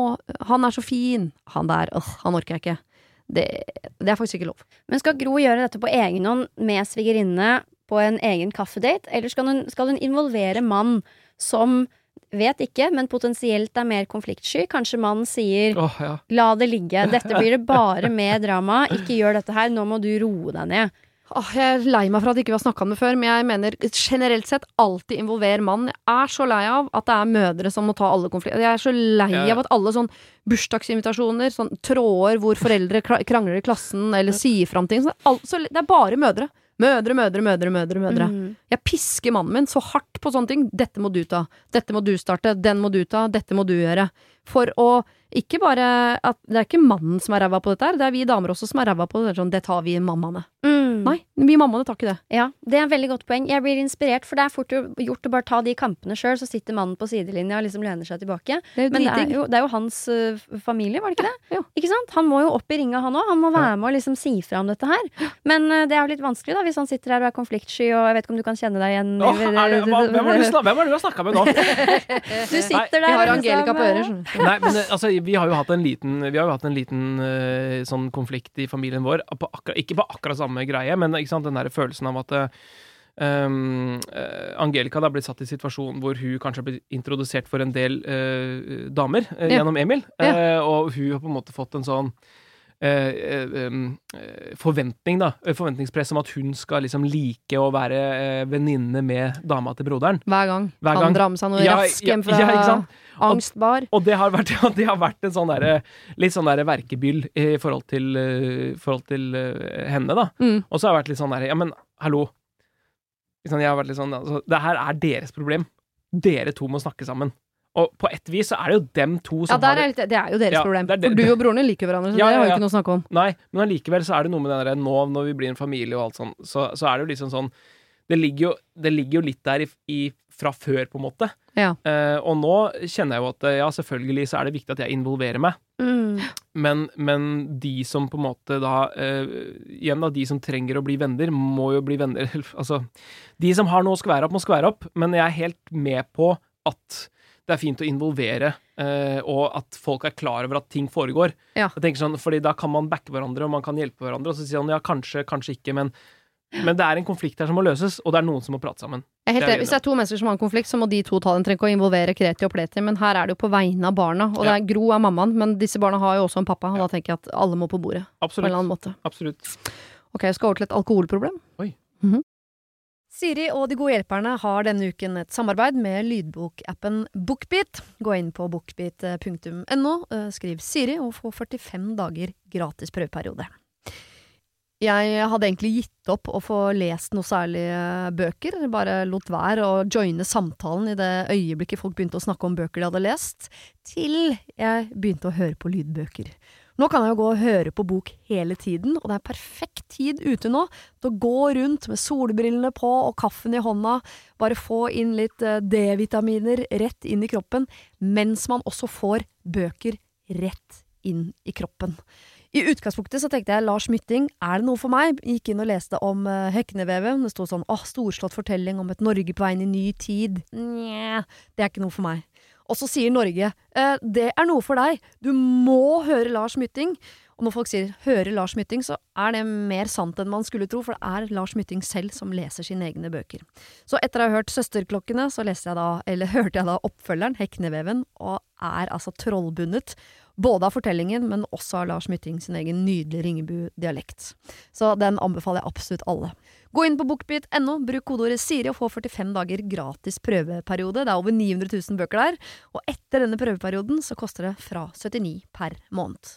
B: han er så fin, han der, øh, han orker jeg ikke. Det, det er faktisk ikke lov.
D: Men skal Gro gjøre dette på egen hånd med svigerinne på en egen kaffedate, eller skal hun, skal hun involvere mann som vet ikke, men potensielt er mer konfliktsky? Kanskje mannen sier
C: Åh, ja.
D: la det ligge, dette blir det bare med drama, ikke gjør dette her, nå må du roe deg ned.
B: Åh, jeg er lei meg for at ikke vi har snakket om det før, men jeg mener generelt sett alltid involver mann. Jeg er så lei av at det er mødre som må ta alle konflikter. Jeg er så lei
C: Ja, ja.
B: av at alle sånn bursdagsinvitasjoner, sånn tråder hvor foreldre kra- krangler i klassen, eller sier fram ting, så all, så det er bare mødre. Mødre, mødre, mødre, mødre, mødre.
D: Mm.
B: Jeg pisker mannen min så hardt på sånne ting. Dette må du ta. Dette må du starte. Den må du ta. Dette må du gjøre. For å ikke bare at det er ikke mannen som er ræva på dette her, det er vi damer også som er ræva på det. Det er sånn, det tar vi mammaene.
D: Mm.
B: Nei, vi mammaene tar ikke det.
D: Ja, det er et veldig godt poeng. Jeg blir inspirert, for det er fort gjort å bare ta de kampene sjøl, så sitter mannen på sidelinja og liksom lener seg tilbake.
B: Det er jo
D: Men det er
B: dritdigg.
D: jo, det er jo hans uh, familie, var det ikke det?
B: Ja.
D: Ikke sant? Han må jo opp i ringa, han òg. Han må være med og liksom si fra om dette her. Men uh, det er jo litt vanskelig, da, hvis han sitter her og er konfliktsky, og jeg vet ikke om du kan kjenne deg igjen.
C: Åh, er det, hva, hvem, har du snak- hvem har du snakket med nå?
D: Du sitter der
B: Vi har
D: liksom,
B: Angelica på
D: uh,
B: øret, skjønner du.
C: Nei, men eh, altså, vi har jo hatt en liten Vi har jo hatt en liten eh, sånn konflikt i familien vår på akkurat, ikke på akkurat samme greie, men ikke sant, den der følelsen av at eh, um, eh, Angelica da blitt satt i en situasjon hvor hun kanskje har blitt introdusert for en del eh, damer eh,
B: Ja.
C: gjennom Emil,
B: Ja.
C: eh, og hun har på en måte fått en sånn eh, eh, um, eh, forventning da, eh, forventningspress om at hun skal liksom like å være eh, venninne med dama til broderen.
B: Hver gang.
C: Hver gang.
B: Han drar med seg noe
C: Ja,
B: rask
C: ja,
B: hjem fra
C: ja, ikke sant?
B: angstbar.
C: Og det har vært, ja, det har vært en sånn derre litt sånn derre verkebyll i forhold til, eh, forhold til eh, henne, da.
B: Mm.
C: Og så har jeg vært litt sånn derre ja, men hallo. Liksom, jeg har vært litt sånn altså, det her er deres problem. Dere to må snakke sammen. Og på et vis så er det jo dem to
B: Ja,
C: som
B: der
C: har
B: er, litt- det er jo deres
C: Ja,
B: problem.
C: det er det-
B: For du og broren din liker hverandre, så
C: Ja,
B: det har
C: ja,
B: jo
C: ja.
B: ikke noe å snakke om.
C: Nei, men allikevel så er det noe med den derre nå når vi blir en familie og alt sånn, så, så er det jo liksom sånn det ligger jo, det ligger jo litt der i, i, fra før, på en måte.
B: Ja.
C: Eh, og nå kjenner jeg jo at ja, selvfølgelig så er det viktig at jeg involverer meg.
D: Mm.
C: Men, men de som på en måte da eh, igjen da, de som trenger å bli venner, må jo bli venner. Altså, de som har noe å skvære opp, må skvære opp. Men jeg er helt med på at det er fint å involvere, eh, og at folk er klar over at ting foregår.
B: Ja.
C: Jeg tenker sånn, fordi da kan man backe hverandre, og man kan hjelpe hverandre, og så sier han ja, kanskje, kanskje ikke, men, men det er en konflikt her som må løses, og det er noen som må prate sammen.
B: Jeg er helt
C: Det er
B: enig. Hvis det er to mennesker som har en konflikt, så må de to ta den. Trenger ikke å involvere Kreti og Pleti, men her er det jo på vegne av barna. Og det er Gro er mammaen, men disse barna har jo også en pappa, og da tenker jeg at alle må på bordet. På en
C: Absolutt.
B: eller annen måte.
C: Absolutt.
B: Ok, jeg skal over til et alkoholproblem.
C: Oi.
B: Mhm. Siri og de gode hjelperne har denne uken et samarbeid med lydbokappen BookBeat. Gå inn på bookbeat punktum no, skriv Siri og få førtifem dager gratis prøveperiode. Jeg hadde egentlig gitt opp å få lest noe særlig bøker, bare lot være å joine samtalen i det øyeblikket folk begynte å snakke om bøker de hadde lest, til jeg begynte å høre på lydbøker. Nå kan jeg jo gå og høre på bok hele tiden, og det er perfekt tid ute nå til å gå rundt med solbrillene på og kaffen i hånda, bare få inn litt D-vitaminer rett inn i kroppen, mens man også får bøker rett inn i kroppen. I utgangspunktet så tenkte jeg, Lars Mytting, er det noe for meg? Gikk inn og leste om uh, Heknevevet. Det stod sånn, åh, storslått fortelling om et Norge på vei inn i ny tid. Nja, det er ikke noe for meg. Og så sier Norge, eh, det er noe for deg. Du må høre Lars Mytting. Og når folk sier høre Lars Mytting, så er det mer sant enn man skulle tro, for det er Lars Mytting selv som leser sine egne bøker. Så etter å ha hørt Søsterklokkene, så leste jeg da, eller hørte jeg da oppfølgeren, Hekneveven, og er altså trollbundet, både av fortellingen, men også av Lars Mytting sin egen nydelige Ringebu-dialekt. Så den anbefaler jeg absolutt alle. Gå inn på bookbeat punktum no, bruk kodeordet Siri og få førtifem dager gratis prøveperiode. Det er over ni hundre tusen bøker der, og etter denne prøveperioden så koster det fra syttini per måned.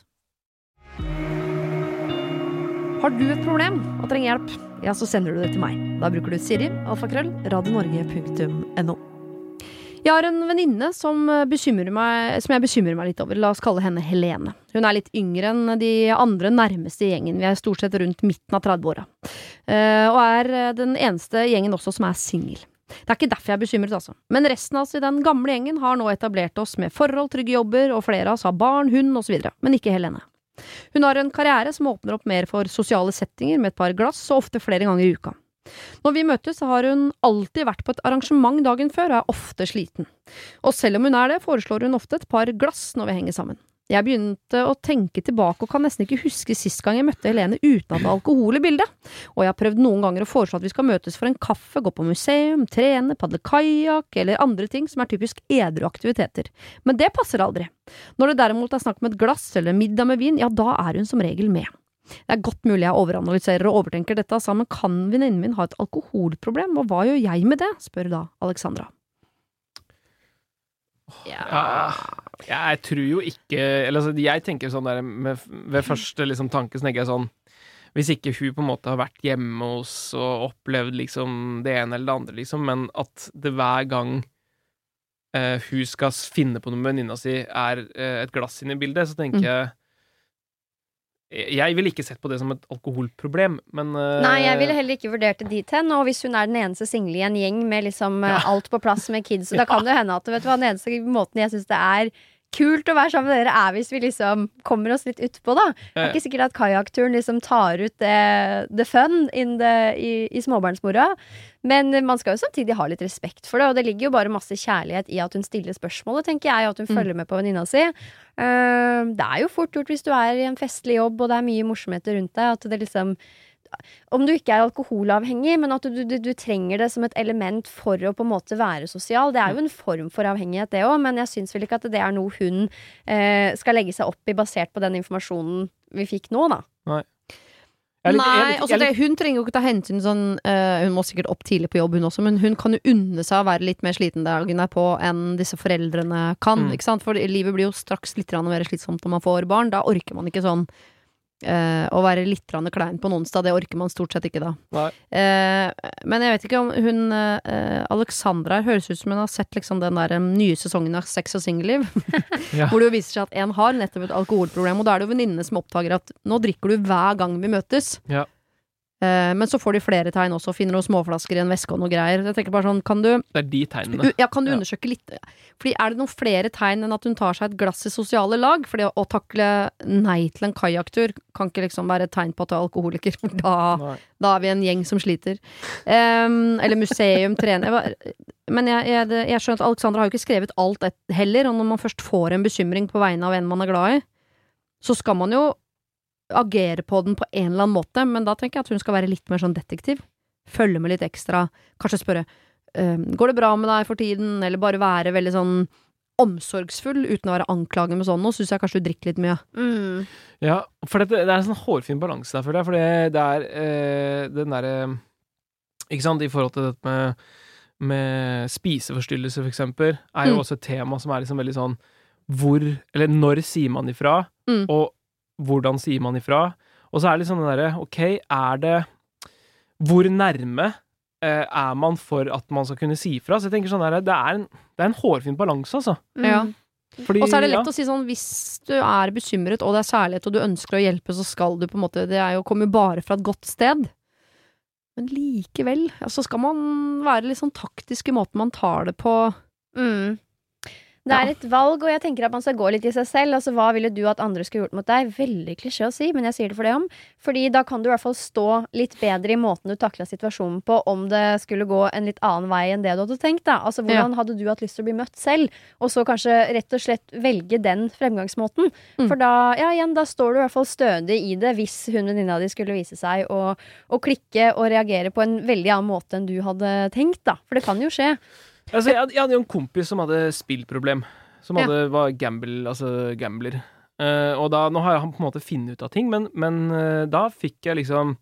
B: Har du et problem og trenger hjelp, ja, så sender du det til meg. Da bruker du Siri, alfakrøll, radionorge punktum no. Jeg har en venninne som, bekymrer meg, som jeg bekymrer meg litt over. La oss kalle henne Helene. Hun er litt yngre enn de andre nærmeste i gjengen. Vi er stort sett rundt midten av trettiåra. Uh, og er den eneste gjengen også som er single. Det er ikke derfor jeg er bekymret, altså. Men resten av oss i den gamle gjengen har nå etablert oss med forhold, trygge jobber, og flere av oss har barn, hund og så videre. Men ikke Helene. Hun har en karriere som åpner opp mer for sosiale settinger med et par glass, og ofte flere ganger i uka. Når vi møtes, så har hun alltid vært på et arrangement dagen før og er ofte sliten. Og selv om hun er det, foreslår hun ofte et par glass når vi henger sammen. Jeg begynte å tenke tilbake og kan nesten ikke huske sist gang jeg møtte Helene uten at det er alkohol i bildet. Og jeg har prøvd noen ganger å foreslå at vi skal møtes for en kaffe, gå på museum, trene, padle kajak eller andre ting som er typisk edru aktiviteter. Men det passer aldri. Når det derimot er snakk om et glass eller middag med vin, ja, da er hun som regel med. Det er godt mulig jeg overanalyserer og overtenker dette, men kan venninnen min ha et alkoholproblem, og hva gjør jeg med det, spør da Alexandra.
C: Ja, jeg tror jo ikke, eller altså, jeg tenker sånn der, med, ved første liksom, tanke så tenker jeg sånn, hvis ikke hun på en måte har vært hjemme hos og opplevd liksom det ene eller det andre, liksom, men at det hver gang eh, hun skal finne på noe med venninna si er eh, et glass inn i bildet, så tenker mm. jeg Jeg ville ikke sett på det som et alkoholproblem, men uh...
D: Nei, jeg ville heller ikke vurdert det dit hen. Og hvis hun er den eneste single i en gjeng med liksom ja. alt på plass med kids, ja. da kan det hende at vet du hva, den eneste måten jeg synes det er kult å være sammen med dere er hvis vi liksom kommer oss litt utpå, da. Det er ikke sikkert at kajakturen liksom tar ut det, det fun in the, i, i småbarnsmora. Men man skal jo samtidig ha litt respekt for det, og det ligger jo bare masse kjærlighet i at hun stiller spørsmålet, tenker jeg, og at hun mm. følger med på venninna si. Uh, det er jo fort gjort hvis du er i en festlig jobb, og det er mye morsomheter rundt deg, at det liksom om du ikke er alkoholavhengig, men at du, du, du trenger det som et element for å på en måte være sosial. Det er jo en form for avhengighet det også, men jeg synes vel ikke at det er noe hun eh, skal legge seg opp i basert på den informasjonen vi fikk nå, da.
C: Nei.
B: Litt, Nei, også det, hun trenger jo ikke ta hensyn sånn, uh, hun må sikkert opp tidlig på jobb hun også, men hun kan jo unne seg å være litt mer sliten dagen er på enn disse foreldrene kan, mm. ikke sant? For livet blir jo straks litt mer slitsomt når man får barn, da orker man ikke sånn Uh, å være litt klein på en onsdag, det orker man stort sett ikke da. Uh, men jeg vet ikke om hun uh, Alexandra høres ut som hun har sett liksom den der um, nye sesongen av Sex og Singelliv ja. Hvor det jo viser seg at en har nettopp et alkoholproblem, og da er det jo venninnene som oppdager at nå drikker du hver gang vi møtes
C: ja.
B: uh, men så får de flere tegn også, finner noen småflasker i en veske og noe greier. Jeg tenker bare sånn, kan du
C: Det er de tegnene.
B: Ja, kan du ja. undersøke litt fordi er det noen flere tegn enn at hun tar seg et glass i sosiale lag? Fordi å, å takle nei til en kajaktur kan ikke liksom være et tegn på at du er alkoholiker. Da, da er vi en gjeng som sliter. Um, eller museum, trene. Men jeg, jeg, jeg skjønner at Alexandra har jo ikke skrevet alt et, heller, og når man først får en bekymring på vegne av en man er glad i, så skal man jo agere på den på en eller annen måte, men da tenker jeg at hun skal være litt mer sånn detektiv. Følge med litt ekstra. Kanskje spørre Uh, går det bra med deg for tiden, eller bare være veldig sånn omsorgsfull uten å være anklagende med sånn, nå synes jeg kanskje du drikker litt mye.
D: Mm.
C: Ja, for det, det er en sånn hårfin balanse der for det, for det, det er uh, den der uh, ikke sant, i forhold til dette med, med spiseforstyrrelse for eksempel, er jo
B: Mm.
C: også et tema som er liksom veldig sånn, hvor, eller når sier man ifra,
B: Mm.
C: og hvordan sier man ifra, og så er det litt sånn det derre, ok, er det, hvor nærme eh, er man for at man skal kunne si ifra? Så jeg tenker sånn der, det er en, det er en hårfin balanse, altså.
D: Mm.
B: Ja.
C: Fordi,
B: Og så er det lett
C: ja.
B: å si sånn, hvis du er bekymret, og det er særlighet, og du ønsker å hjelpe, så skal du på en måte, det er jo, kommer jo bare fra et godt sted. Men likevel, så skal man være litt sånn taktisk i måten man tar det på.
D: Mm. Det er et valg, og jeg tenker at man skal gå litt i seg selv. Altså, hva ville du at andre skulle gjort mot deg? Veldig klisjé å si, men jeg sier det for det om. Fordi da kan du i hvert fall stå litt bedre i måten du takler situasjonen på, om det skulle gå en litt annen vei enn det du hadde tenkt. Da. Altså, hvordan hadde du hatt lyst til å bli møtt selv? Og så kanskje rett og slett velge den fremgangsmåten.
B: Mm.
D: For da, ja, igjen, da står du i hvert fall stødig i det, hvis hun venninna di skulle vise seg å, å klikke og reagere på en veldig annen måte enn du hadde tenkt, da. For det kan jo skje.
C: Altså, jeg, hadde- jeg hadde jo en kompis som hadde spillproblem, som hadde, var gamble, altså gambler. Eh, og da, nå har jeg han på en måte finnet ut av ting, men, men eh, da fikk jeg liksom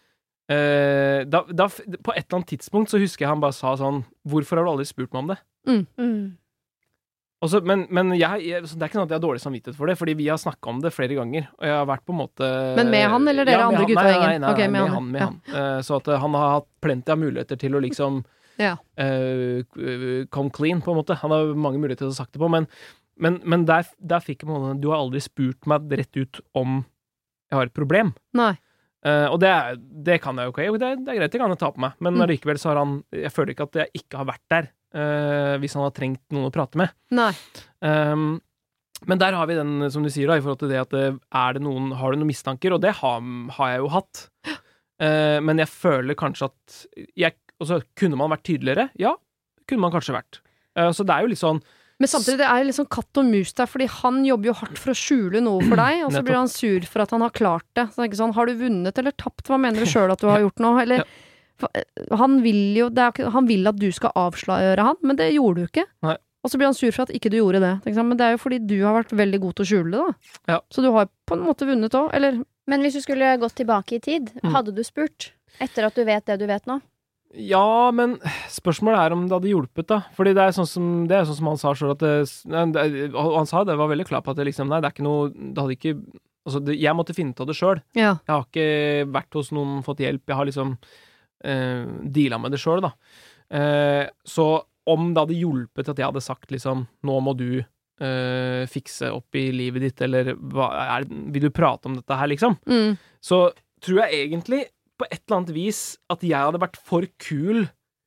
C: eh, da, da, f- på et eller annet tidspunkt så husker jeg han bare sa sånn, hvorfor har du aldri spurt meg om det?
D: Mm.
C: Og så, men men jeg, jeg, så det er ikke sånn at jeg har dårlig samvittighet for det, fordi vi har snakket om det flere ganger, og jeg har vært på en måte
B: Men med han, eller dere
C: Ja, med
B: andre
C: han.
B: gutta i
C: Nei, nei,
B: gjengen?
C: nei,
B: Ok,
C: nei,
B: med
C: med
B: han,
C: han, med
B: ja.
C: han. Eh, så at eh, han har hatt plenty av muligheter til å liksom
B: Ja.
C: eh, come clean, på en måte. Han har mange muligheter til å ha sagt det på, men, men, men der, der fikk jeg på en måte, du har aldri spurt meg rett ut om jeg har et problem.
B: Nei.
C: Eh, og det, er- det kan jeg jo ikke, jo, det, er- det er greit, det kan jeg ta på meg, men
B: Mm.
C: allikevel så har han, jeg føler ikke at jeg ikke har vært der, eh, hvis han har trengt noen å prate med.
B: Nei.
C: Um, men der har vi den, som du sier da, i forhold til det at eh, er det noen, har du noen mistanker, og det har, har jeg jo hatt. Eh, men jeg føler kanskje at jeg, altså, kunne man vært tydeligere? Ja, kunne man kanskje vært. Eh, så det er jo litt sånn,
B: Men samtidig det er litt sånn katt og mus der, fordi han jobber jo hardt for å skjule noe for deg, og så
C: Nettopp.
B: blir han sur for at han har klart det. Så det er ikke sånn, har du vunnet eller tapt? Hva mener du sjøl at du har gjort nå? Eller, for, eh, han vil jo, det er, ikke- han vil at du skal avsløre han, men det gjorde du ikke.
C: Nei.
B: Og så blir han sur for at ikke du gjorde det. Ikke sant? Men det er jo fordi du har vært veldig god til å skjule det, da.
C: Ja.
B: Så du har på en måte vunnet òg, eller?
D: Men hvis du skulle gått tilbake i tid,
C: Mm.
D: hadde du spurt? Etter at du vet det du vet nå?
C: ja, men spørsmålet er om det hadde hjulpet da, fordi det er sånn som, det er sånn som han sa selv, at det, nei, det, og han sa det, var veldig klar på at det liksom, nei, det er ikke noe, det hadde ikke, altså, det, jeg måtte finne ut av det selv.
B: Ja.
C: Jeg har ikke vært hos noen, fått hjelp. Jeg har liksom eh, dealet med det selv, da. Eh, så om det hadde hjulpet at jeg hadde sagt liksom, nå må du eh, fikse opp i livet ditt, eller hva, er, vil du prate om dette her, liksom?
B: Mm.
C: Så tror jeg egentlig på et eller annet vis at jeg hadde vært for kul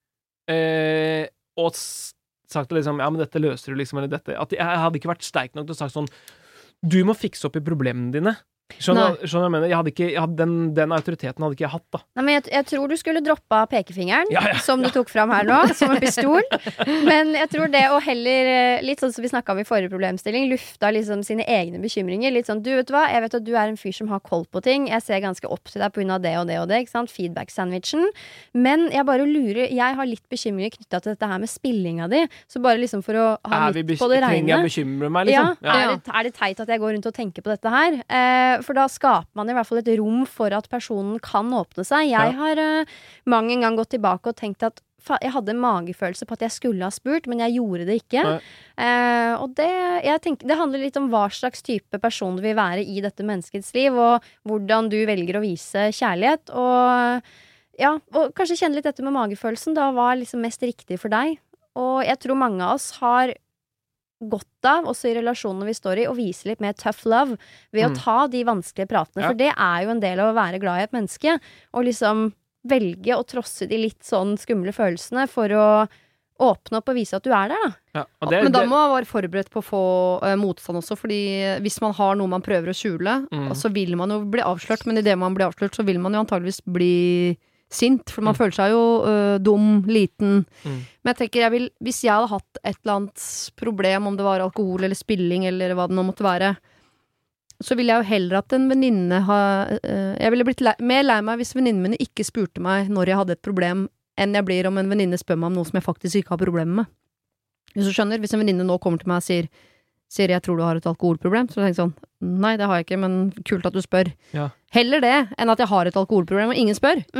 C: eh, og s- sagt liksom, ja, men dette løser du liksom, eller dette, at jeg hadde ikke vært sterk nok til å sagt sånn, du må fikse opp i problemene dine. Skjønner du skjønner hva jeg mener? Jeg hadde ikke, jeg hadde den, den autoriteten hadde ikke jeg hatt, da.
D: Nei, men jeg, jeg tror du skulle droppa pekefingeren,
C: Ja, ja,
D: som du tok fram her nå, som en pistol. Men jeg tror det å heller, eh, litt sånn som vi snakket om i forrige problemstilling, lufta liksom sine egne bekymringer. Litt sånn, du vet hva, jeg vet at du er en fyr som har koll på ting. Jeg ser ganske opp til deg på grunn av det og det og det, ikke sant? Feedback-sandwichen. Men jeg bare lurer, jeg har litt bekymringer knyttet til dette her med spillinga di. Så bare liksom for å ha
C: Er vi
D: litt
C: bes-
D: på det
C: trenger
D: reine.
C: jeg bekymre meg, liksom?
D: Ja, er, det, er det teit at jeg går rundt og tenker på dette her? Eh, for da skaper man i hvert fall et rom for at personen kan åpne seg. Jeg
C: Ja.
D: har eh, mange en gang gått tilbake og tenkt at fa jeg hadde en magefølelse på at jeg skulle ha spurt, men jeg gjorde det ikke.
C: Nei.
D: Eh, og det, jeg tenker, det handler litt om hva slags type person du vil være i dette menneskets liv, og hvordan du velger å vise kjærlighet. Og, ja, og kanskje kjenne litt dette med magefølelsen. Da hva er liksom mest riktig for deg? Og jeg tror mange av oss har godt av, også i relasjonene vi står i, å vise litt mer tough love ved å
C: Mm.
D: ta de vanskelige pratene.
C: Ja.
D: For det er jo en del av å være glad i et menneske. Og liksom velge å trosse de litt sånn skumle følelsene for å åpne opp og vise at du er der, da.
C: Ja, og det,
B: Men da
C: det-
B: må man være forberedt på å få eh, motstand også, fordi hvis man har noe man prøver å skjule,
C: Mm.
B: så vil man jo bli avslørt, men i det man blir avslørt, så vil man jo antageligvis bli sint, for man
C: Mm.
B: føler seg jo øh, dum, liten.
C: Mm.
B: Men jeg tenker, jeg vil, hvis jeg hadde hatt et eller annet problem, om det var alkohol eller spilling eller hva det nå måtte være, så ville jeg jo heller at en venninne ha øh, Jeg ville blitt lei, mer lei meg hvis venninnen mine ikke spurte meg når jeg hadde et problem, enn jeg blir om en venninne spør meg om noe som jeg faktisk ikke har problemer med. Hvis du skjønner, hvis en venninne nå kommer til meg og sier Sier jeg tror du har et alkoholproblem, så tenker jeg sånn, nei det har jeg ikke, men kult at du spør.
C: Ja.
B: Heller det, enn at jeg har et alkoholproblem og ingen spør.
D: Mm.
C: Ja,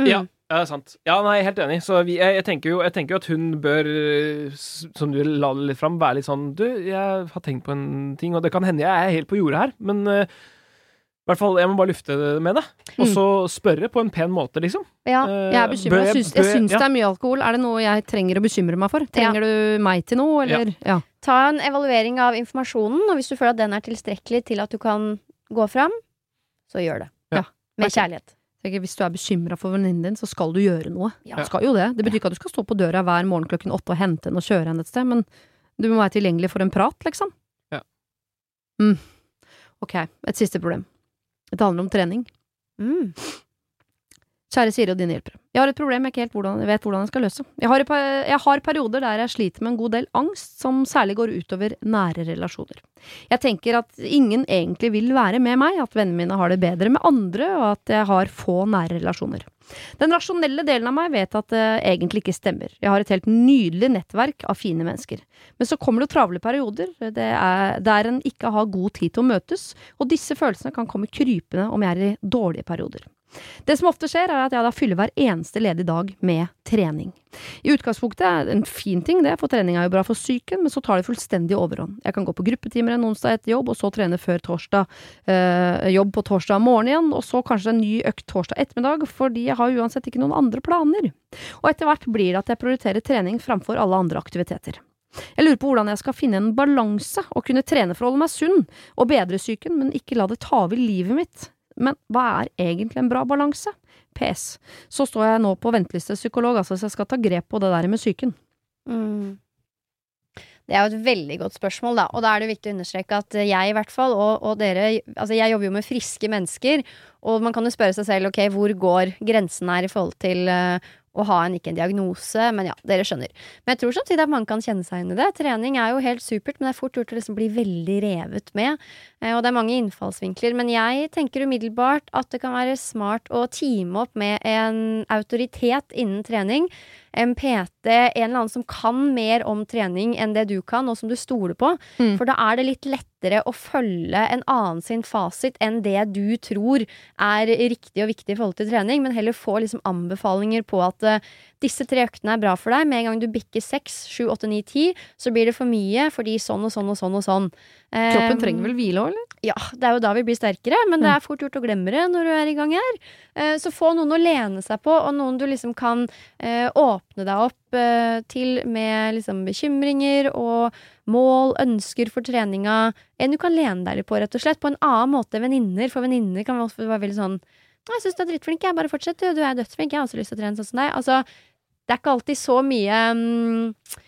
C: Ja, det er sant. Ja, nei, jeg er helt enig. Så vi, jeg, jeg, tenker jo, jeg tenker jo at hun bør, som du la det litt fram, være litt sånn Du, jeg har tenkt på en ting, og det kan hende jeg er helt på jordet her, men uh, i hvert fall, jeg må bare lufte det med det. Og så spørre på en pen måte, liksom.
D: Ja,
B: jeg er bekymret. Jeg syns, jeg syns ja. det er mye alkohol. Er det noe jeg trenger å bekymre meg for? Trenger ja. du meg til noe, eller? Ja. ja.
D: Ta en evaluering av informasjonen, og hvis du føler at den er tilstrekkelig til at du kan gå fram, så gjør det.
B: Ja.
D: Med kjærlighet.
B: Hvis du er bekymret for venninnen din, så skal du gjøre noe.
D: Ja.
B: Du skal jo det. Det betyr ikke at du skal stå på døra hver morgen klokken åtte og hente henne og kjøre henne et sted, men du må være tilgjengelig for en prat, liksom.
C: Ja.
B: Mm. Ok, et siste problem. Det handler om trening.
D: Mm.
B: Kjære Siri og dine hjelpere. Jeg har et problem jeg ikke helt hvordan, vet hvordan jeg skal løse. Jeg har, jeg har perioder der jeg sliter med en god del angst, som særlig går utover nære relasjoner. Jeg tenker at ingen egentlig vil være med meg, at vennene mine har det bedre med andre, og at jeg har få nære relasjoner. Den rasjonelle delen av meg vet at det egentlig ikke stemmer. Jeg har et helt nydelig nettverk av fine mennesker. Men så kommer det travle perioder, det er, der en ikke har god tid til å møtes, og disse følelsene kan komme krypende om jeg er i dårlige perioder. Det som ofte skjer er at jeg da fyller hver eneste ledige dag med trening. I utgangspunktet er det en fin ting det, for trening er jo bra for psyken, men så tar det fullstendig overhånd. Jeg kan gå på gruppetimer en onsdag etter jobb, og så trene før torsdag, øh, jobb på torsdag morgen igjen, og så kanskje en ny økt torsdag ettermiddag, fordi jeg har uansett ikke noen andre planer. Og etter hvert blir det at jeg prioriterer trening framfor alle andre aktiviteter. Jeg lurer på hvordan jeg skal finne en balanse, og kunne trene for å holde meg sunn, og bedre psyken, men ikke la det ta over livet mitt. Men hva er egentlig en bra balanse? P S. Så står jeg nå på venteliste psykolog, altså så jeg skal ta grep på det der med psyken.
D: Mm. Det er jo et veldig godt spørsmål, da. Og da er det viktig å understreke at jeg i hvert fall, og, og dere, altså jeg jobber jo med friske mennesker, og man kan jo spørre seg selv, ok, hvor går grensen her i forhold til uh, å ha en ikke en diagnose, men ja, dere skjønner. Men jeg tror samtidig at man kan kjenne seg inn i det. Trening er jo helt supert, men det er fort gjort å liksom bli veldig revet med, eh, og det er mange innfallsvinkler. Men jeg tenker umiddelbart at det kan være smart å teame opp med en autoritet innen trening, en P T, en eller annen som kan mer om trening enn det du kan, og som du stoler på. Mm. For da er det litt lettere å følge en annen sin fasit enn det du tror er riktig og viktig i forhold til trening, men heller få liksom anbefalinger på at uh, disse tre øktene er bra for deg. Med en gang du bikker seks, sju, åtte, ni, ti, så blir det for mye, fordi sånn og sånn og sånn og sånn. Um,
B: Kroppen trenger vel hvile også, eller?
D: Ja, det er jo da vi blir sterkere, men det er fort gjort å glemme det når du er i gang her. Uh, så få noen å lene seg på, og noen du liksom kan uh, åpne deg opp uh, til med liksom bekymringer og mål, ønsker for treninga. En du kan lene deg litt på, rett og slett, på en annen måte venninner, for venninner kan også være veldig sånn jeg synes du er drittflink, jeg bare fortsetter, du er dødsflink, jeg har også lyst til å trene sånn som deg. Altså, det er ikke alltid så mye um,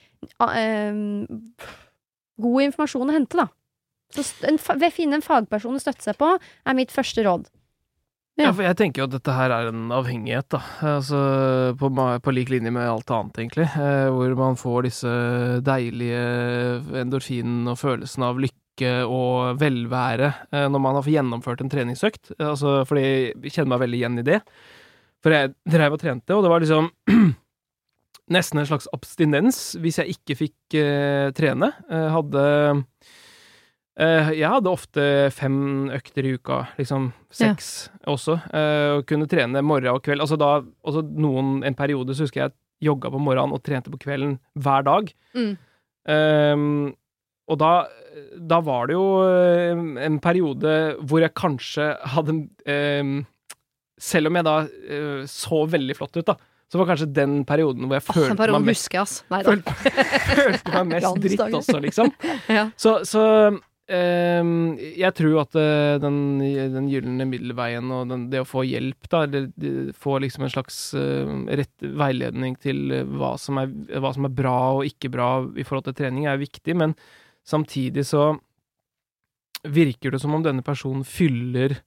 D: um, god informasjon å hente, da. Så en, finne en fagperson å støtte seg på er mitt første råd.
C: Ja. Ja, for jeg tenker jo at dette her er en avhengighet, da. Altså, på, på lik linje med alt annet, egentlig. Eh, hvor man får disse deilige endorfinene og følelsen av lykke og velvære eh, når man har gjennomført en treningsøkt. Altså, fordi jeg kjenner meg veldig igjen i det. For jeg drev og trente, og det var liksom nesten en slags abstinens hvis jeg ikke fikk eh, trene. Jeg hadde eh, jeg hadde ofte fem økter i uka, liksom seks ja. Også, eh, og kunne trene morgen og kveld. Altså da, også noen, en periode så husker jeg jogga på morgenen og trente på kvelden hver dag. Mm. Um, og da, da var det jo en periode hvor jeg kanskje hadde um, selv om jeg da uh, så veldig flott ut da, så var kanskje den perioden hvor jeg oh, følte meg mest
B: husker jeg, ass. Nei,
C: følte, følte meg mest dritt også, liksom. Ja. Så, så um, jeg tror at uh, den, den gyllene middelveien og den, det å få hjelp da, eller de, få liksom en slags uh, rett veiledning til hva som, er, hva som er bra og ikke bra i forhold til trening er viktig, men samtidig så virker det som om denne personen fyller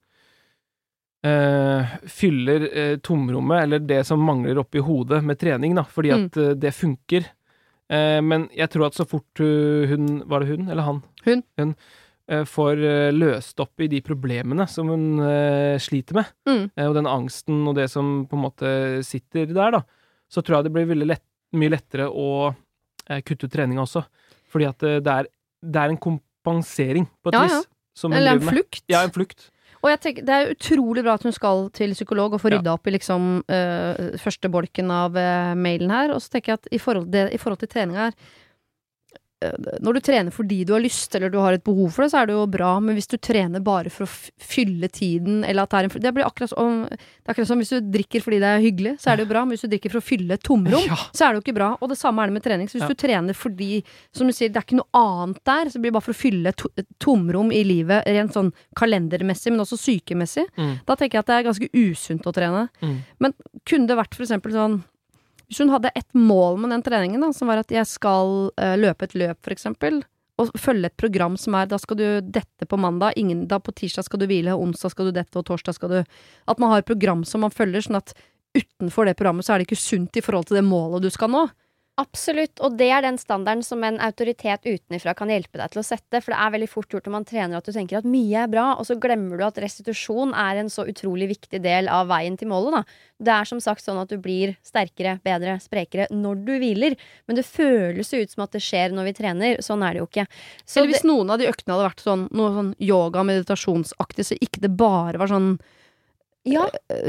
C: Uh, fyller uh, tomrommet, eller det som mangler oppi hodet med trening, da, fordi at uh, det funker. Uh, men jeg tror at så fort uh, hun, var det hun eller han?
B: Hun.
C: Hun uh, får uh, løst opp i de problemene som hun uh, sliter med, mm. uh, og den angsten og det som på en måte sitter der, da, så tror jeg det blir veldig lett, mye lettere å uh, kutte ut treninga også. Fordi at uh, det, er, det er en kompensering på et
B: ja,
C: vis.
B: Ja. Eller en flukt.
C: Ja, en flukt.
B: Og jeg tenker, det er utrolig bra at hun skal til psykolog og få rydda opp i liksom uh, første bolken av uh, mailen her, og så tenker jeg at i forhold, det, i forhold til trening her, når du trener fordi du har lyst eller du har et behov for det, så er det jo bra, men hvis du trener bare for å f- fylle tiden eller at det er en det blir akkurat som det er akkurat som hvis du drikker fordi det er hyggelig, så er det jo bra, men hvis du drikker for å fylle et tomrom, ja. så er det jo ikke bra, og det samme er det med trening, så hvis ja. du trener fordi, som du sier, det er ikke noe annet der, så blir det bare for å fylle et, to- et tomrom i livet, rent sånn kalendermessig, men også sykemessig, mm. da tenker jeg at det er ganske usunt å trene, mm. men kunne det vært for eksempel sånn hvis hun hadde et mål med den treningen da, som var at jeg skal uh, løpe et løp for eksempel, og følge et program som er, da skal du dette på mandag, ingen, da på tirsdag skal du hvile, onsdag skal du dette, og torsdag skal du, at man har et program som man følger, sånn at utenfor det programmet så er det ikke sunt i forhold til det målet du skal nå.
D: Absolutt, og det er den standarden som en autoritet utenifra kan hjelpe deg til å sette, for det er veldig fort gjort når man trener at du tenker at mye er bra, og så glemmer du at restitusjon er en så utrolig viktig del av veien til målet, da. Det er som sagt sånn at du blir sterkere, bedre, sprekere når du hviler, men det føles jo ut som at det skjer når vi trener, sånn er det jo ikke. Så
B: Eller hvis
D: det,
B: noen av de øktene hadde vært sånn, noe sånn yoga, meditasjonsaktig, så ikke det bare var sånn
D: ja.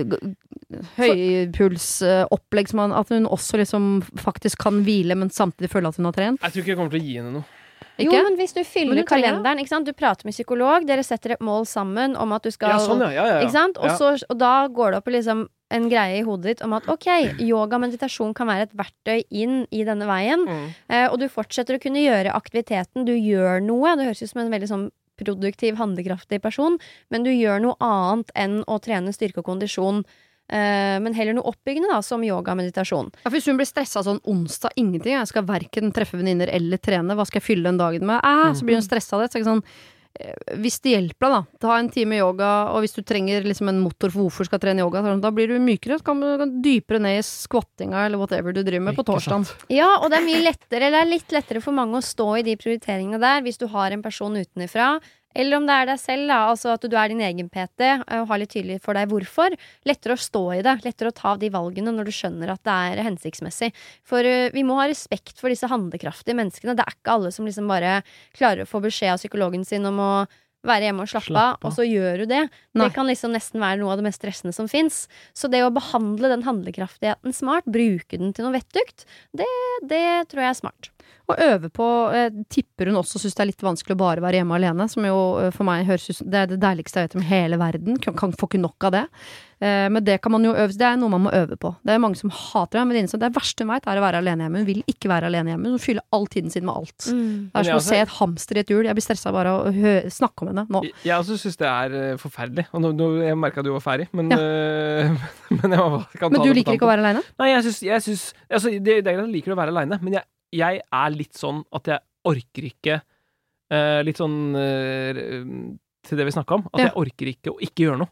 B: høypulsopplegg, som at hun også liksom faktisk kan hvile, men samtidig føle at hun har trent.
C: Jeg tror ikke jeg kommer til å gi henne noe.
D: Ikke? Jo, men hvis du fyller du kalenderen, ikke sant? Du prater med psykolog, dere setter et mål sammen om at du skal,
C: ja, sånn, ja, ja, ja.
D: ikke sant? Og,
C: ja.
D: så, og da går det opp liksom en greie i hodet ditt om at ok, yoga og meditasjon kan være et verktøy inn i denne veien, mm. eh, og du fortsetter å kunne gjøre aktiviteten, du gjør noe, det høres ut som en veldig sånn produktiv, handlekraftig person, men du gjør noe annet enn å trene styrke og kondisjon, uh, men heller noe oppbyggende da, som yoga og meditasjon.
B: Ja, for hvis hun blir stresset sånn onsdag, ingenting, jeg skal hverken treffe venninner eller trene, hva skal jeg fylle den dagen med? Eh, så blir hun stresset av det, så er det sånn, hvis det hjelper deg da, ta en time yoga, og hvis du trenger liksom en motor for hvorfor skal trene yoga, da blir du mykere, så kan du dypere ned i squattinga eller whatever du driver med på torsdagen.
D: Ja, og det er mye lettere, eller det er litt lettere for mange å stå i de prioriteringene der, hvis du har en person utenifra, eller om det er deg selv da, altså at du er din egen P T og har litt tydelig for deg hvorfor, lettere å stå i det, lettere å ta de valgene når du skjønner at det er hensiktsmessig. For uh, vi må ha respekt for disse handlekraftige menneskene, det er ikke alle som liksom bare klarer å få beskjed av psykologen sin om å være hjemme og slappe av, og så gjør du det. Nei. Det kan liksom nesten være noe av det mest stressende som finnes. Så det å behandle den handlekraftigheten smart, bruke den til noe vettugt, det, det tror jeg er smart.
B: Og øve på, eh, tipper hun også synes det er litt vanskelig å bare være hjemme alene, som jo eh, for meg høres ut som det er det deiligste jeg vet om hele verden, kan, kan få ikke nok av det. Eh, men det kan man jo øve, det er noe man må øve på. Det er mange som hater det, men det, det verste hun vet er å være alene hjemme. Hun vil ikke være alene hjemme, hun fyller all tiden sin med alt. Mm. Det er som å se et hamster i et hjul. Jeg blir stresset bare av å hø- snakke om henne nå.
C: Jeg, jeg også synes det er uh, forferdelig, og nå, nå, jeg merket at du var ferdig, men, ja. uh, men jeg må, kan
B: Men
C: ta
B: du liker ikke å være alene?
C: Nei, jeg synes, jeg synes altså, det, det er greit at jeg liker å være alene, men jeg jeg er litt sånn at jeg orker ikke uh, litt sånn uh, til det vi snakket om, at ja. jeg orker ikke å ikke gjøre noe.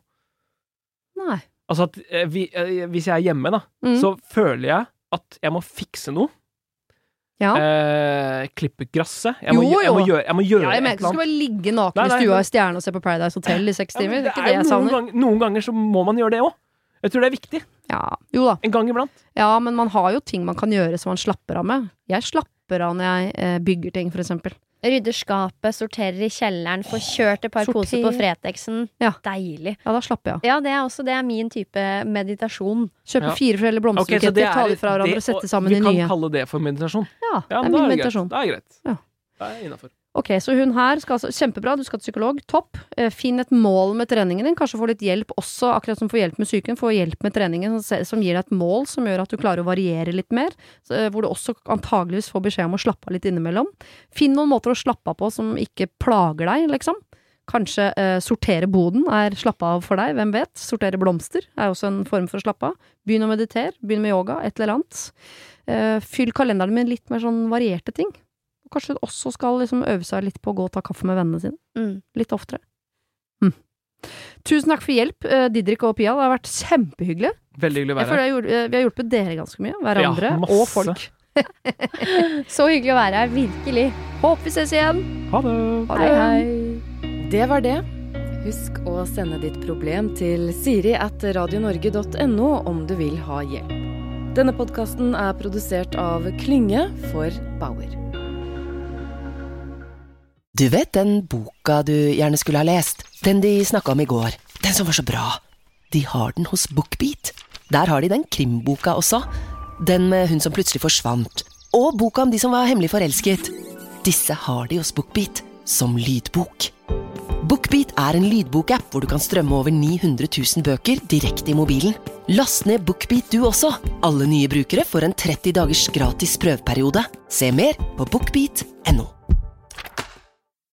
B: Nei.
C: Altså at uh, vi, uh, hvis jeg er hjemme da, mm. så føler jeg at jeg må fikse noe. Ja. Uh, klippe gresset. Jeg,
B: jo,
C: må, jeg, må gjøre, jeg må gjøre
B: ja, jeg mener ikke du skal bare ligge naken i stua i stjerne og se på Paradise Hotel i seks timer.
C: Ja, det,
B: det er ikke det jeg
C: noen
B: savner.
C: Ganger, noen ganger så må man gjøre det også. Jeg tror det er viktig.
B: Ja, jo da.
C: En gang iblant.
B: Ja, men man har jo ting man kan gjøre som man slapper av med. Jeg slapper av når jeg eh, bygger ting, for eksempel.
D: Rydder skapet, sorterer i kjelleren, får kjørt et par Sorter. poser på Fretexen. Ja. Deilig.
B: Ja, da slapper jeg.
D: Ja, det er også det er min type meditasjon.
B: Kjøpe ja. fire forskjellige blomsterbuketter, okay, ta de fra hverandre og sette sammen de nye.
C: Vi kan kalle det for meditasjon.
B: Ja,
C: ja
B: det er min meditasjon.
C: Det er greit.
B: Ja.
C: Det er innenfor.
B: Ok, så hun her skal altså, kjempebra, du skal til psykolog, topp. Eh, finn et mål med treningen din, kanskje få litt hjelp også, akkurat som få hjelp med psyken, få hjelp med treningen som, som gir deg et mål, som gjør at du klarer å variere litt mer, så, eh, hvor du også antageligvis får beskjed om å slappe av litt innimellom. Finn noen måter å slappe av på som ikke plager deg, liksom. Kanskje eh, sortere boden er slappe av for deg, hvem vet? Sortere blomster er også en form for å slappe av. Begynn å meditere, begynn med yoga, et eller annet. Eh, fyll kalenderen med litt mer sånn varierte ting. Kanskje også skal liksom øve seg litt på å gå og ta kaffe med vennene sine. Mm. Litt oftere. Mm. Tusen takk for hjelp, Didrik og Pia. Det har vært kjempehyggelig.
C: Veldig hyggelig å være
B: her. Vi har hjulpet dere ganske mye. Hverandre ja, og folk.
D: Så hyggelig å være her, virkelig.
B: Håper vi ses igjen.
C: Ha det.
B: Ha det. Hei, hei.
A: Det var det. Husk å sende ditt problem til siri at radionorge punktum no om du vil ha hjelp. Denne podcasten er produsert av Klynge for Bauer. Du vet den boka du gjerne skulle ha lest? Den de snakket om i går. Den som var så bra. De har den hos BookBeat. Der har de den krimboka også. Den med hun som plutselig forsvant. Og boka om de som var hemmelig forelsket. Disse har de hos BookBeat som lydbok. BookBeat er en lydbokapp hvor du kan strømme over ni hundre tusen bøker direkte i mobilen. Last ned BookBeat du også. Alle nye brukere får en tretti dagers gratis prøveperiode. Se mer på bookbeat punktum no.